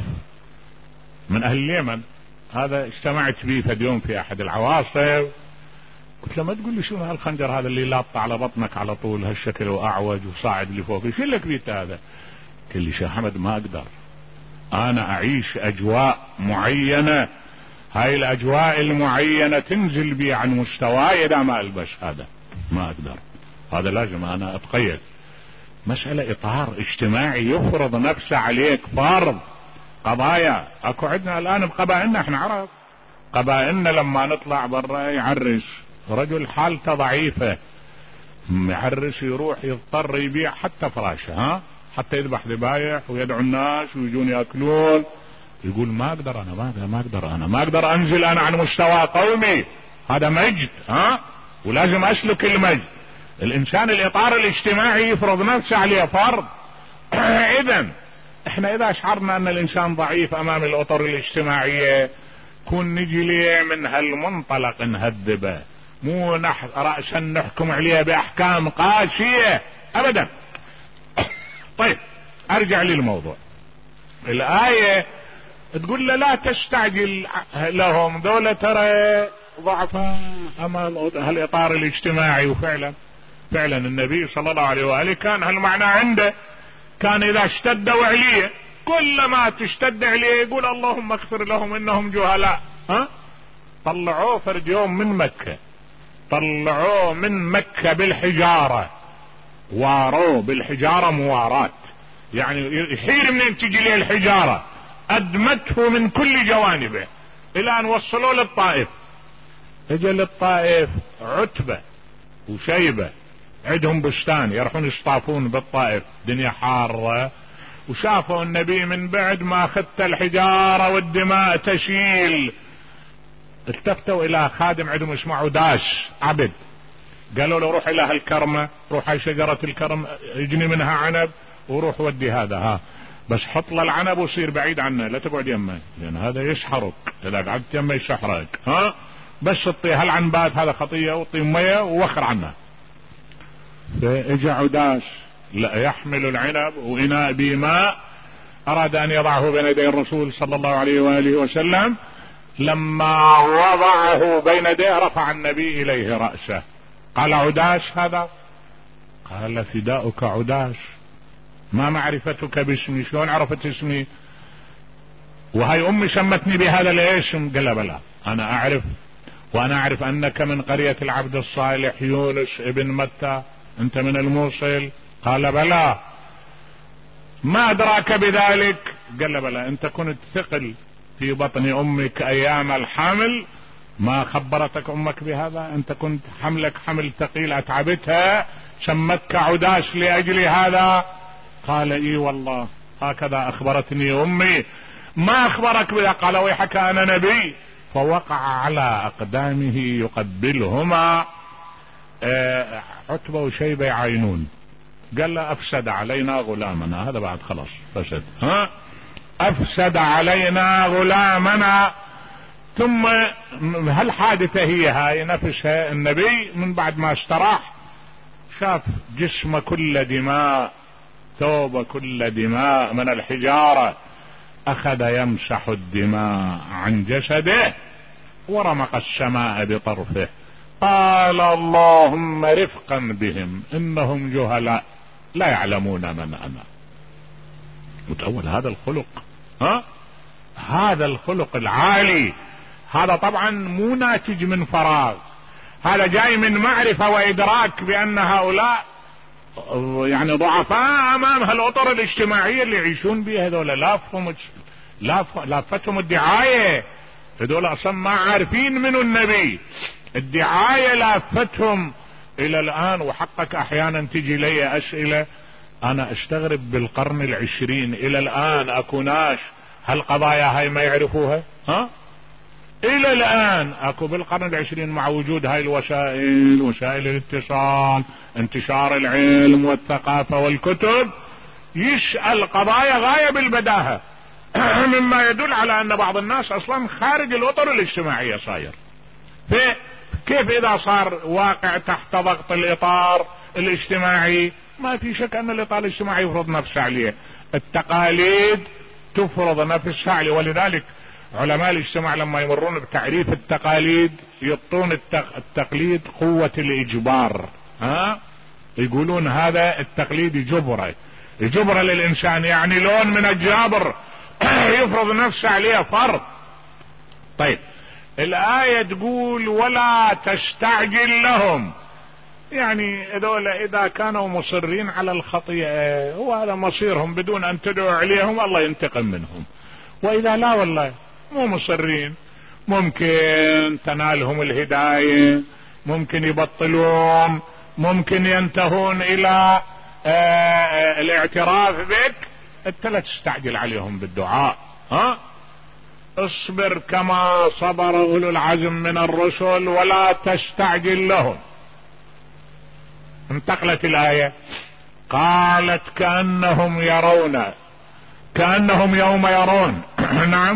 من اهل اليمن، هذا اجتمعت به فد يوم في احد العواصف، قلت له ما تقول لي شو هالخنجر هذا اللي لاط على بطنك على طول هالشكل واعوج وصاعد لفوق، شو لك بيت هذا؟ قال لي شيخ احمد ما اقدر، انا اعيش اجواء معينة، هاي الاجواء المعينة تنزل بي عن مستواي اذا ما البس هذا، ما اقدر، هذا لازم انا اتقيد. مسألة اطار اجتماعي يفرض نفسه عليك فرض. قضايا اكو عندنا الان بقبائلنا، احنا عرب قبائلنا لما نطلع برا يعرس رجل حالته ضعيفة، يعرس يروح يضطر يبيع حتى فراشه، ها حتى يذبح ذبايح ويدعو الناس ويجون ياكلون، يقول ما اقدر انا ما ما اقدر انا ما اقدر انزل انا عن مستوى قومي، هذا مجد ها ولازم اسلك المجد. الانسان الاطار الاجتماعي يفرض نفسه عليه فرض. اذا احنا اذا شعرنا ان الانسان ضعيف امام الاطر الاجتماعية كون نجي ليه من هالمنطلق نهذبه، مو نح رأسا نحكم عليه باحكام قاسية ابدا. طيب ارجع للموضوع. الآية تقول له لا تستعجل لهم، دولة ترى ضعفاء امام هالاطار الاجتماعي. وفعلا فعلا النبي صلى الله عليه وآله كان هالمعنى عنده، كان اذا اشتدوا عليه كلما تشتد عليه يقول اللهم اغفر لهم انهم جهلاء. ها طلعوه فرد يوم من مكة، طلعوه من مكة بالحجارة، واروه بالحجارة موارات، يعني يحير منين تجي ليه الحجارة، ادمته من كل جوانبه الى ان وصلوا للطائف. اجى للطائف عتبة وشيبة عندهم بستان يروحون يصطافون بالطائف، دنيا حارة، وشافوا النبي من بعد ما اخذت الحجارة والدماء تشيل، التفتوا الى خادم عندهم اسمه عداش عبد، قالوا له روح الى هالكرمة، روح هاي شجرة الكرم اجني منها عنب وروح ودي هذا، ها بس حط له العنب وصير بعيد عنه لا تقعد يمه لان هذا يسحرك، اذا قعدت يمه يسحرك، ها بس تطي هالعنبات هذا خطية وطي مية ووخر عنه. فاجى عداش لا يحمل العنب وإناء بماء، أراد أن يضعه بين يدي الرسول صلى الله عليه وآله وسلم، لما وضعه بين يديه رفع النبي إليه رأسه، قال عداش هذا؟ قال فداؤك عداش، ما معرفتك باسمي، شلون عرفت اسمي؟ وهي أمي سمتني بهذا الاسم. قال بلى أنا أعرف، وأنا أعرف أنك من قرية العبد الصالح يونس ابن متى، أنت من الموصل. قال بلى. ما أدراك بذلك؟ قال بلى أنت كنت ثقل في بطن امك ايام الحمل ما خبرتك امك بهذا؟ انت كنت حملك حمل ثقيل اتعبتها، شمتك عداش لاجل هذا؟ قال اي والله هكذا اخبرتني امي. ما اخبرك بها؟ قال ويحك انا نبي. فوقع على اقدامه يقبلهما. آه عتبة وشيبة يعاينون. قال له افسد علينا غلامنا. هذا بعد خلاص فسد. ها افسد علينا غلامنا. ثم هالحادثة هي هاي نفسها النبي من بعد ما استراح شاف جسمه كل دماء، ثوبه كل دماء من الحجارة، اخذ يمسح الدماء عن جسده ورمق السماء بطرفه. قال اللهم رفقا بهم انهم جهلاء لا يعلمون من انا. متأول هذا الخلق. ها هذا الخلق العالي، هذا طبعا مو ناتج من فراغ، هذا جاي من معرفة وادراك بان هؤلاء يعني ضعفاء امام هالاطر الاجتماعية اللي يعيشون بها. هذول لافهم لافتهم الدعاية، هذول اصلا ما عارفين منو النبي، الدعاية لافتهم الى الان. وحقك احيانا تجي لي اسئلة انا استغرب بالقرن العشرين الى الان اكو ناس هالقضايا هاي ما يعرفوها. ها الى الان اكو بالقرن العشرين مع وجود هاي الوسائل، وسائل الاتصال، انتشار العلم والثقافة والكتب، يسأل قضايا غاية بالبداهة مما يدل على ان بعض الناس اصلا خارج الاطر الاجتماعية صاير. كيف اذا صار واقع تحت ضغط الاطار الاجتماعي؟ ما في شك ان الاطار الاجتماعي يفرض نفسه عليه، التقاليد تفرض نفسها عليه. ولذلك علماء الاجتماع لما يمرون بتعريف التقاليد يعطون التقليد قوة الاجبار. ها يقولون هذا التقليد جبرة، جبرة للانسان، يعني لون من الجابر يفرض نفسه عليه فرض. طيب الآية تقول ولا تستعجل لهم، يعني هذول اذا كانوا مصرين على الخطيئة وهذا مصيرهم بدون ان تدعو عليهم الله ينتقم منهم، واذا لا والله مو مصرين ممكن تنالهم الهداية، ممكن يبطلون، ممكن ينتهون الى آه الاعتراف بك، انت لا تستعجل عليهم بالدعاء. ها اصبر كما صبر اولو العزم من الرسل ولا تستعجل لهم. انتقلت الآية قالت كأنهم يرون، كأنهم يوم يرون نعم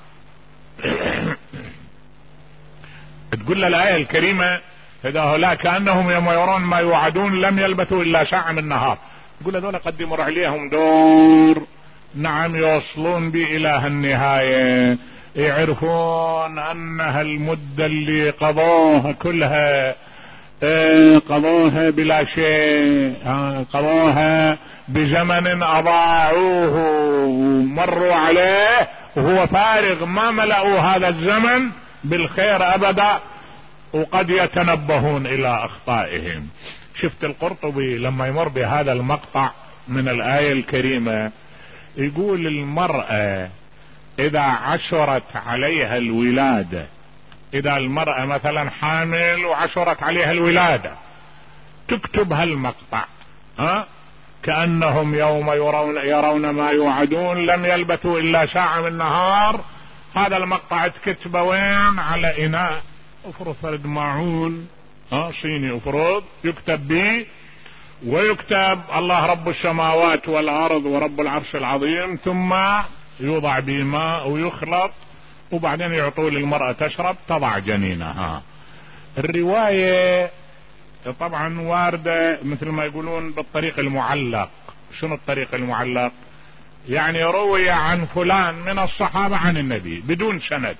تقول الآية الكريمة إذا هؤلاء كأنهم يوم يرون ما يوعدون لم يلبثوا إلا ساعة من نهار. تقول هذول قد يمر عليهم دور، نعم يوصلون بي إلى هالنهاية، يعرفون أن هالمدة اللي قضوها كلها قضوها بلا شيء، قضوها بزمن أضاعوه ومروا عليه وهو فارغ، ما ملأوا هذا الزمن بالخير أبدا، وقد يتنبهون إلى أخطائهم. شفت القرطبي لما يمر بهذا المقطع من الآية الكريمة يقول المرأة إذا عشرت عليها الولادة، إذا المرأة مثلا حامل وعشرت عليها الولادة تكتب هالمقطع، ها كأنهم يوم يرون, يرون ما يوعدون لم يلبثوا إلا ساعة من نهار. هذا المقطع تكتب وين؟ على إناء افرض فرد معون ها صيني افرض يكتب به، ويكتب الله رب السماوات والأرض ورب العرش العظيم، ثم يوضع به ماء ويخلط وبعدين يعطوا للمرأة تشرب تضع جنينها. الرواية طبعا واردة مثل ما يقولون بالطريق المعلق. شنو الطريق المعلق؟ يعني روي عن فلان من الصحابة عن النبي بدون سند،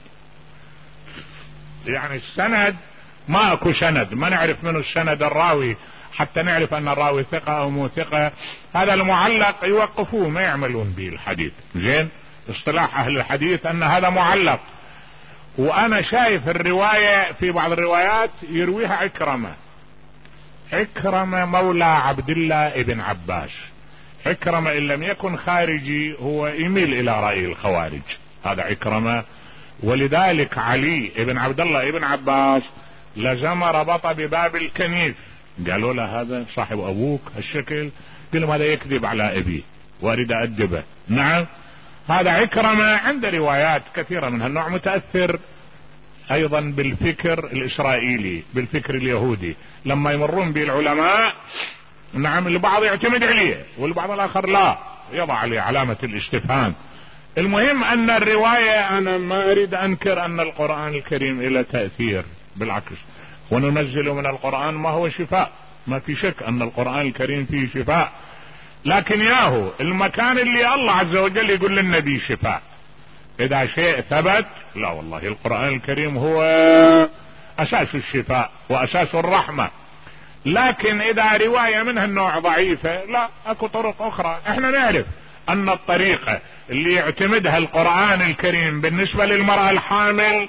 يعني السند ما اكو سند، ما نعرف منه السند الراوي حتى نعرف ان الراوي ثقة او مو ثقة. هذا المعلق يوقفوه ما يعملون به الحديث. زين اصطلاح اهل الحديث ان هذا معلق. وانا شايف الرواية في بعض الروايات يرويها عكرمة، عكرمة مولى عبد الله ابن عباس. عكرمة ان لم يكن خارجي هو يميل الى رأي الخوارج، هذا عكرمة. ولذلك علي ابن عبد الله ابن عباس لزم ربط بباب الكنيف، قالوا له هذا صاحب ابوك هالشكل، قال هذا يكذب على ابي واريد ادبه. نعم، هذا عكرمة عنده روايات كثيرة من هالنوع، متأثر ايضا بالفكر الاسرائيلي، بالفكر اليهودي، لما يمرون به العلماء نعم البعض يعتمد عليه والبعض الاخر لا، يضع عليه علامة الاستفهام. المهم ان الرواية، انا ما اريد انكر ان القرآن الكريم له تأثير، بالعكس، وننزل من القرآن ما هو شفاء، ما في شك ان القرآن الكريم فيه شفاء، لكن ياهو المكان اللي الله عز وجل يقول للنبي شفاء، اذا شيء ثبت لا والله القرآن الكريم هو اساس الشفاء واساس الرحمة. لكن اذا رواية منها النوع ضعيفة، لا، اكو طرق اخرى. احنا نعرف ان الطريقة اللي يعتمدها القرآن الكريم بالنسبة للمرأة الحامل،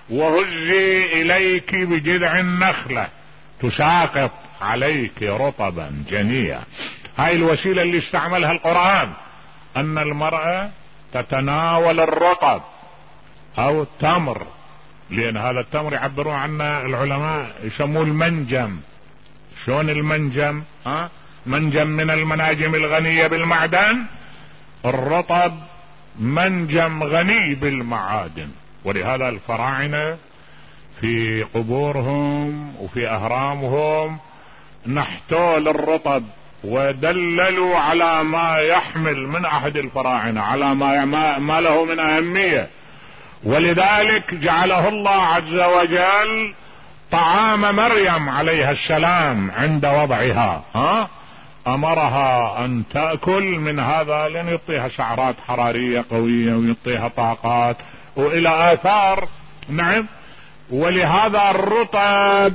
وهزي اليك بجذع النخلة تساقط عليك رطبا جنيا، هاي الوسيلة اللي استعملها القرآن، ان المرأة تتناول الرطب او التمر، لان هذا التمر يعبرون عنه العلماء يسموه المنجم. شلون المنجم؟ ها، منجم من المناجم الغنية بالمعدن، الرطب منجم غني بالمعادن. ولهذا الفراعنة في قبورهم وفي اهرامهم نحتوا للرطب ودللوا على ما يحمل من عهد الفراعنة، على ما, ما, ما له من اهمية. ولذلك جعله الله عز وجل طعام مريم عليها السلام عند وضعها، ها، امرها ان تأكل من هذا لان يعطيها سعرات حرارية قوية ويعطيها طاقات والى اثار. نعم، ولهذا الرطب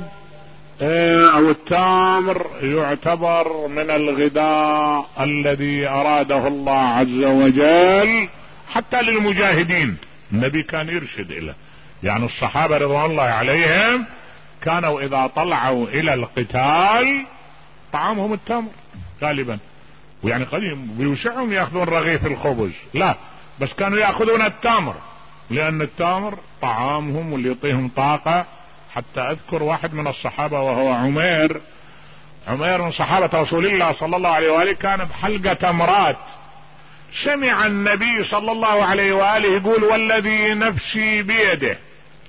او التمر يعتبر من الغذاء الذي اراده الله عز وجل حتى للمجاهدين. النبي كان يرشد اليه، يعني الصحابة رضوان الله عليهم كانوا اذا طلعوا الى القتال طعامهم التمر غالبا، ويعني قديم بيوسعهم ياخذون رغيف الخبز، لا، بس كانوا ياخذون التمر، لان التمر طعامهم واللي يعطيهم طاقة. حتى اذكر واحد من الصحابة وهو عمير عمير من صحابة رسول الله صلى الله عليه وآله، كان بحلقة تمرات، سمع النبي صلى الله عليه وآله يقول والذي نفسي بيده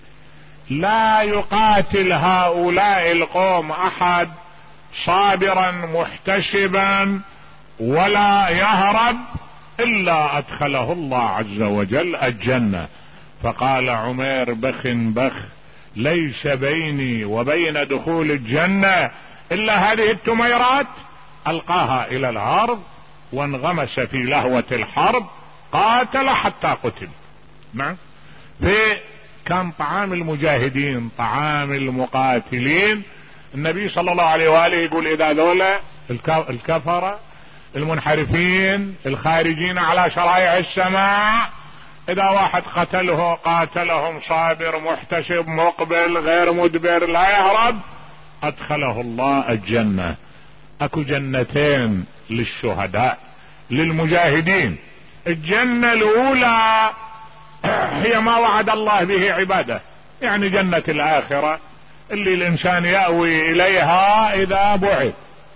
لا يقاتل هؤلاء القوم احد صابرا محتسبا ولا يهرب الا ادخله الله عز وجل الجنة. فقال عمير بخ بخ، ليس بيني وبين دخول الجنة الا هذه التميرات، القاها الى الارض وانغمس في لهوة الحرب، قاتل حتى قتل. نعم، في كان طعام المجاهدين طعام المقاتلين. النبي صلى الله عليه وآله يقول اذا ذولا الكفرة المنحرفين الخارجين على شرائع السماء، اذا واحد قتله قاتلهم صابر محتسب مقبل غير مدبر لا يهرب، ادخله الله الجنة. اكو جنتين للشهداء للمجاهدين، الجنة الاولى هي ما وعد الله به عباده، يعني جنة الاخرة اللي الانسان يأوي اليها اذا بعث.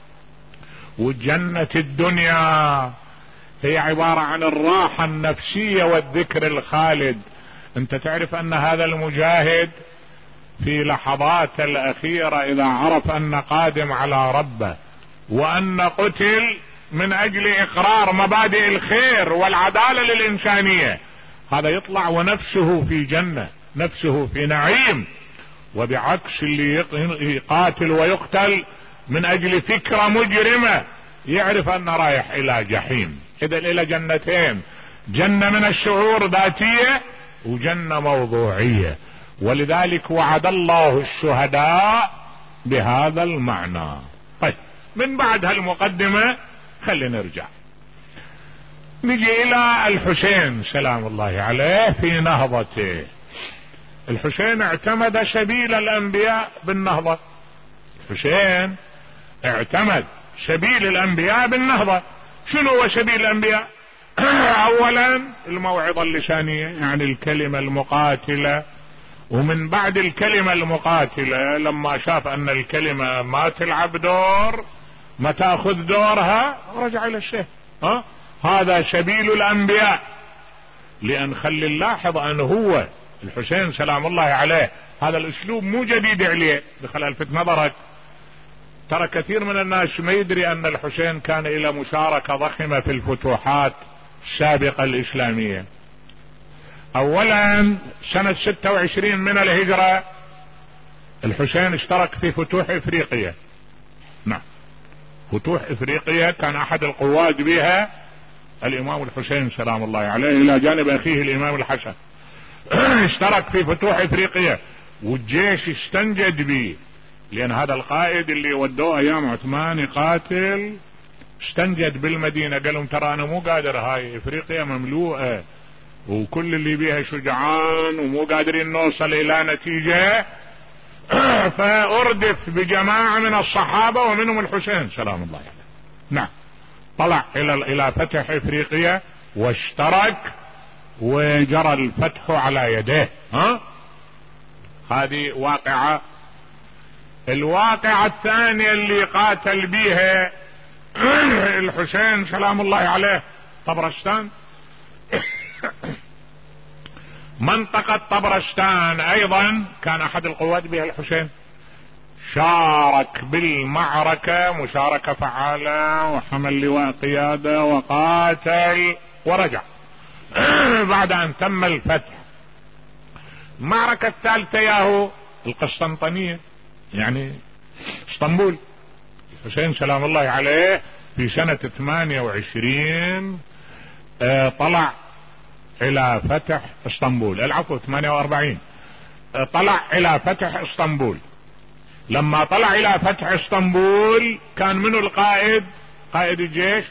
والجنة الدنيا هي عبارة عن الراحة النفسية والذكر الخالد. انت تعرف ان هذا المجاهد في لحظات الاخيرة اذا عرف ان قادم على ربه وان قتل من اجل اقرار مبادئ الخير والعدالة للانسانية، هذا يطلع ونفسه في جنة، نفسه في نعيم. وبعكس اللي يقاتل ويقتل من اجل فكرة مجرمة يعرف ان رايح الى جحيم. اذا الى جنتين، جنة من الشعور ذاتية وجنة موضوعية، ولذلك وعد الله الشهداء بهذا المعنى. طيب، من بعد هالمقدمة خلينا نرجع نجي الى الحسين سلام الله عليه في نهضته. الحسين اعتمد سبيل الانبياء بالنهضة، الحسين اعتمد سبيل الانبياء بالنهضة. شنو هو سبيل الانبياء؟ اولا الموعظة اللسانية، يعني الكلمة المقاتلة، ومن بعد الكلمة المقاتلة لما شاف ان الكلمة ما تلعب دور، ما تأخذ دورها، رجع الى الشيخ. ها هذا سبيل الانبياء. لان خلي نلاحظ ان هو الحسين سلام الله عليه هذا الاسلوب مو جديد عليه. دخل الفت نظرك، ترى كثير من الناس ما يدري ان الحسين كان الى مشاركة ضخمة في الفتوحات السابقة الاسلامية. اولا سنة ستة وعشرين من الهجرة الحسين اشترك في فتوح افريقيا. نعم، فتوح افريقيا كان احد القواد بها الامام الحسين سلام الله عليه الى جانب اخيه الامام الحسن. اشترك في فتوح افريقيا والجيش استنجد به، لان هذا القائد اللي ودوه ايام عثمان يقاتل استنجد بالمدينة، قال لهم ترى انا مو قادر، هاي افريقيا مملوءة وكل اللي بيها شجعان ومو قادرين نوصل الى نتيجة، فاردف بجماعة من الصحابة ومنهم الحسين سلام الله عليه. نعم، طلع الى الى فتح افريقيا واشترك وجرى الفتح على يديه. ها هذه واقعة. الواقعة الثانية اللي قاتل بيها الحسين سلام الله عليه طبرستان. منطقة طبرستان ايضا كان احد القوات بها الحسين، شارك بالمعركة مشاركة فعالة وحمل لواء قيادة وقاتل ورجع بعد ان تم الفتح. المعركة الثالثة ياهو القسطنطينية، يعني اسطنبول. الحسين سلام الله عليه في سنة ثمانية وعشرين اه طلع الى فتح اسطنبول، العفو ثمانية واربعين اه طلع الى فتح اسطنبول. لما طلع الى فتح اسطنبول كان منه القائد، قائد الجيش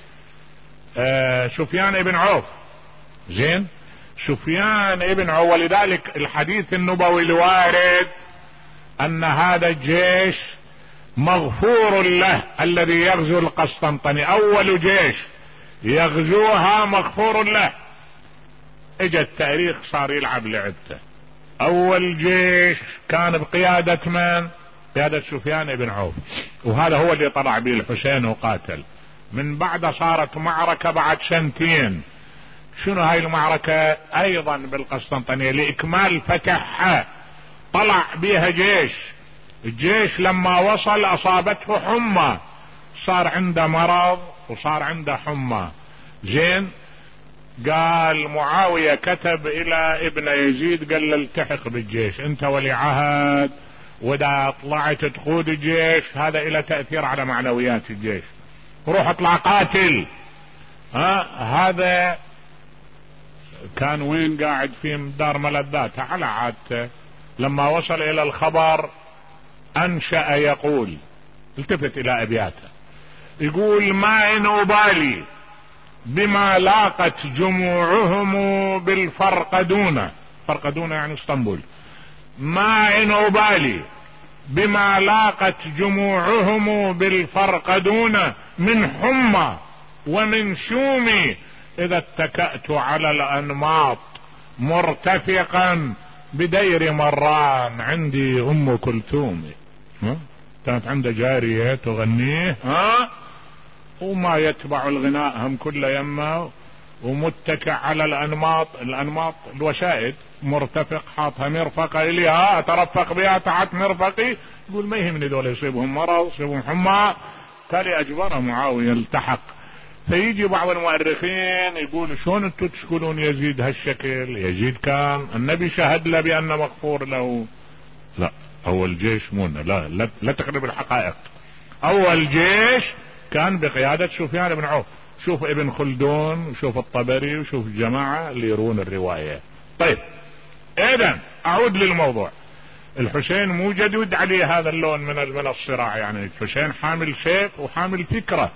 اه سفيان ابن عوف. زين، سفيان ابن عوف، ولذلك الحديث النبوي الوارد ان هذا الجيش مغفور له الذي يغزو القسطنطينية، اول جيش يغزوها مغفور له. اجى التاريخ صار يلعب لعبته. اول جيش كان بقيادة من؟ قيادة سفيان بن عوف، وهذا هو اللي طلع به الحسين وقاتل. من بعد صارت معركة بعد سنتين. شنو هاي المعركة؟ ايضا بالقسطنطينية لاكمال فتحها. طلع بها جيش، الجيش لما وصل اصابته حمى، صار عنده مرض وصار عنده حمى. زين، قال معاوية كتب الى ابن يزيد قال له التحق بالجيش، انت ولي عهد، واذا طلعت تقود الجيش هذا الى تأثير على معنويات الجيش، روح اطلع قاتل. ها هذا كان وين؟ قاعد في دار ملذاته على عادته. لما وصل الى الخبر انشأ يقول، التفت الى ابياته، يقول ما ان ابالي بما لاقت جموعهم بالفرقدون. فرقدون يعني اسطنبول. ما ان ابالي بما لاقت جموعهم بالفرقدون من حمى ومن شومي اذا اتكأت على الانماط مرتفقا بدير مران عندي ام كلثوم. ها كانت عنده جارية تغنيه، ها وما يتبع الغناء هم كل يمه، ومتكئ على الانماط. الانماط الوشائد، مرتفق حاطها مرفقة اليها، اترفق بها تحت مرفقي. يقول ما يهمني دول يصيبهم مرض يصيبهم حمى. تالي اجبره معاوية التحق. فيجي بعض المؤرخين يقول شلون انتم تشكلون يزيد هالشكل؟ يزيد كان النبي شهد له بان مغفور له. لا، اول جيش مو لا لا, لا تقرب الحقائق. اول جيش كان بقيادة سفيان بن عوف. شوف ابن خلدون وشوف الطبري وشوف الجماعة اللي يرون الرواية. طيب اذا اعود للموضوع. الحسين مو جدود عليه هذا اللون من من الصراع، يعني الحسين حامل سيف وحامل فكرة،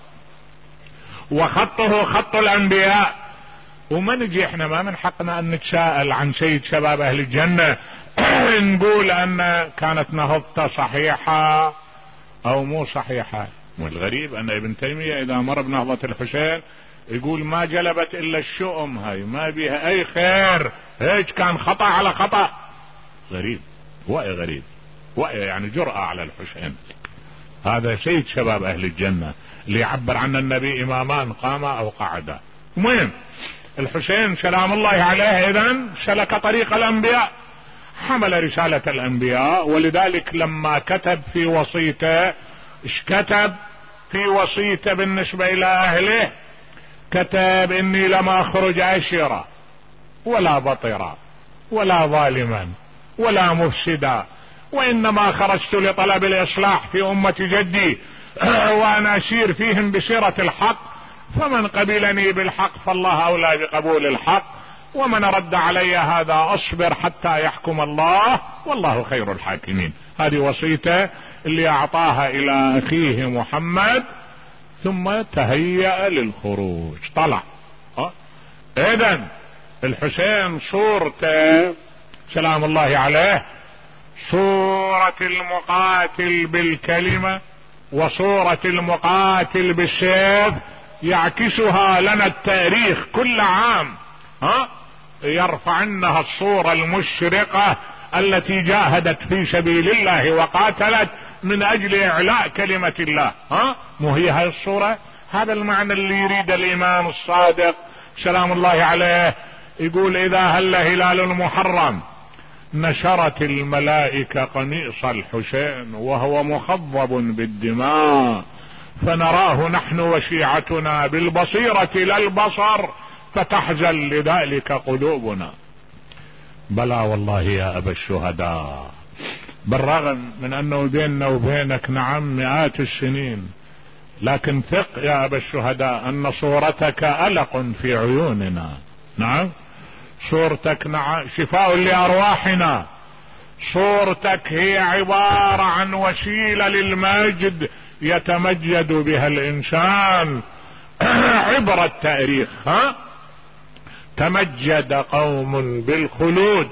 وخطه خط الانبياء. وما نجي احنا ما من حقنا ان نتساءل عن سيد شباب اهل الجنة نقول ان كانت نهضته صحيحة او مو صحيحة. والغريب ان ابن تيمية اذا مر بنهضة الحسين يقول ما جلبت الا الشؤم، هاي ما بيها اي خير، هيك كان خطأ على خطأ. غريب، وأي غريب، وأي يعني جرأة على الحسين. هذا سيد شباب اهل الجنة اللي يعبر عن النبي امامان قاما او قعدا. المهم الحسين سلام الله عليه اذن سلك طريق الانبياء، حمل رسالة الانبياء، ولذلك لما كتب في وصيته، ايش كتب في وصيته بالنسبة الى اهله؟ كتب اني لم اخرج اشرا ولا بطرا ولا ظالما ولا مفسدا، وانما خرجت لطلب الاصلاح في امة جدي وانا اسير فيهم بسيرة الحق، فمن قبلني بالحق فالله اولى بقبول الحق، ومن رد علي هذا اصبر حتى يحكم الله والله خير الحاكمين. هذه وصيته اللي اعطاها الى اخيه محمد، ثم تهيأ للخروج، طلع. أه؟ اذن الحسين صورته سلام الله عليه صورة المقاتل بالكلمة وصورة المقاتل بالسيف، يعكسها لنا التاريخ كل عام. ها يرفعنها الصورة المشرقة التي جاهدت في سبيل الله وقاتلت من اجل اعلاء كلمة الله. ها مو هي هاي الصورة؟ هذا المعنى اللي يريد الامام الصادق سلام الله عليه. يقول اذا هل هلال المحرم نشرت الملائكة قميص الحسين وهو مخضب بالدماء، فنراه نحن وشيعتنا بالبصيرة لا البصر، فتحزن لذلك قلوبنا. بلى والله يا ابا الشهداء، بالرغم من انه بيننا وبينك نعم مئات السنين، لكن ثق يا ابا الشهداء ان صورتك ألق في عيوننا. نعم صورتك نعم شفاء لارواحنا، صورتك هي عبارة عن وسيلة للمجد يتمجد بها الانسان عبر التاريخ. ها تمجد قوم بالخلود،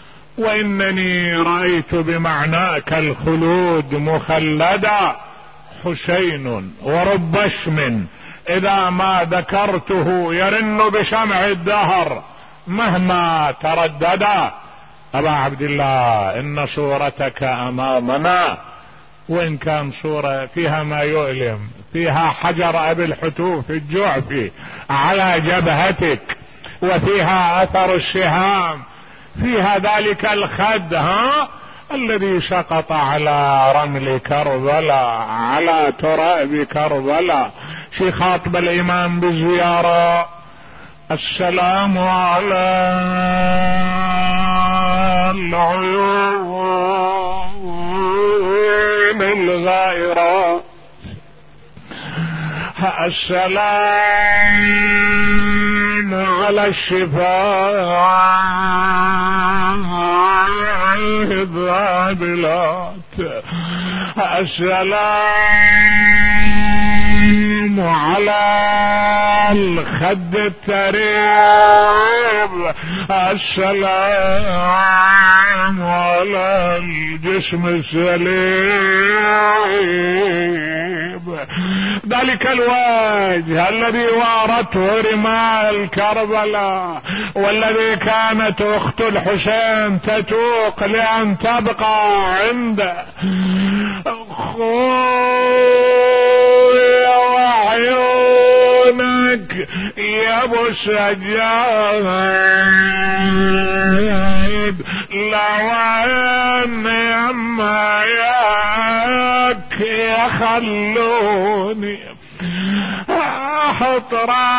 وانني رأيت بمعناك الخلود مخلدا، حسين ورب اسم اذا ما ذكرته يرن بسمع الدهر مهما ترددا. ابا عبد الله ان صورتك امامنا، وان كان صورة فيها ما يؤلم، فيها حجر ابي الحتوف الجعفي على جبهتك، وفيها اثر السهام، فيها ذلك الخد ها الذي سقط على رمل كربلاء على تراب كربلاء. في خاطب الامام بالزيارة السلام على العيون الغائرة، السلام على الشفاء الذابلات، السلام على الخد التريب، السلام على الجسم السليم، ذلك الوجه الذي وارته رمال كربلاء، والذي كانت اخت الحسين تتوق لان تبقى عنده. خويا وعيونك يا ابو سجاد، لو ان يما ياك يخلوني احط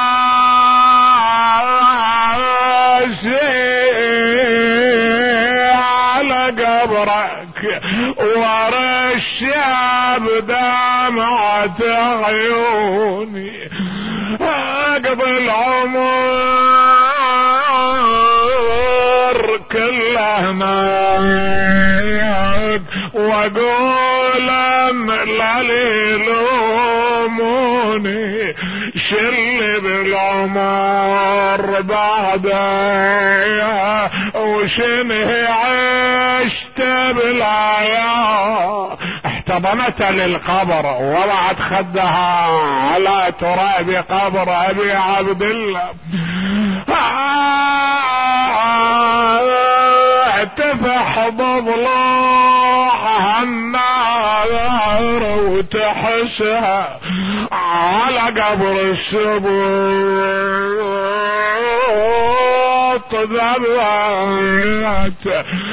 راسي على قبرك ورش بدمعة عيوني، اقضي العمر كله هناك واقول ان لا يلوموني، شل بالعمر بعدها وشنه عشت بالعيا، احتضنت للقبر ووضعت خدها على تراب قبر ابي عبد الله، تفحض ضلوعها النار وتحسها على قبر السبوط، ذبت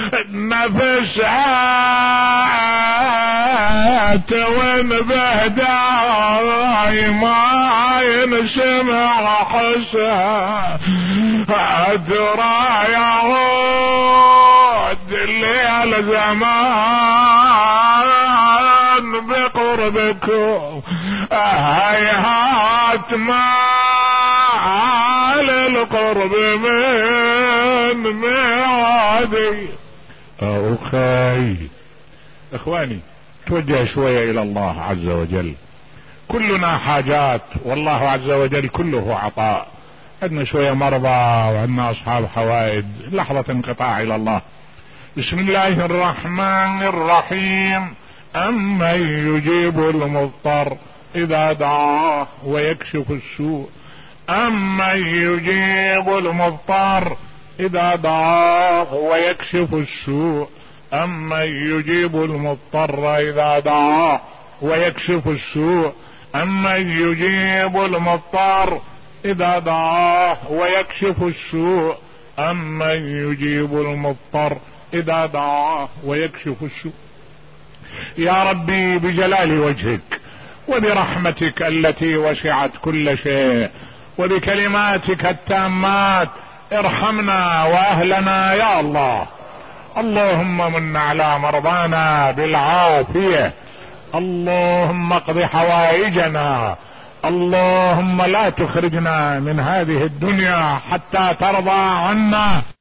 نفسها وين بهداي ما ينسمع حسها، أدرى يعود الليل زمان بقربكم هيهات ما للقرب من معادي. أخي اخواني توجه شوية الى الله عز وجل، كلنا حاجات والله عز وجل كله عطاء، عندنا شوية مرضى وعندنا اصحاب حوائج، لحظة انقطاع الى الله. بسم الله الرحمن الرحيم. أمن يجيب المضطر إذا دعاه ويكشف السوء، أمن يجيب المضطر إذا دعاه ويكشف السوء، أمن يجيب المضطر إذا دعاه ويكشف السوء، أمن يجيب المضطر إذا دعاه ويكشف السوء، أمن يجيب المضطر إذا دعاه ويكشف السوء. يا ربي بجلال وجهك وبرحمتك التي وسعت كل شيء وبكلماتك التامات ارحمنا واهلنا يا الله. اللهم من على مرضانا بالعافية، اللهم اقض حوائجنا، اللهم لا تخرجنا من هذه الدنيا حتى ترضى عنا.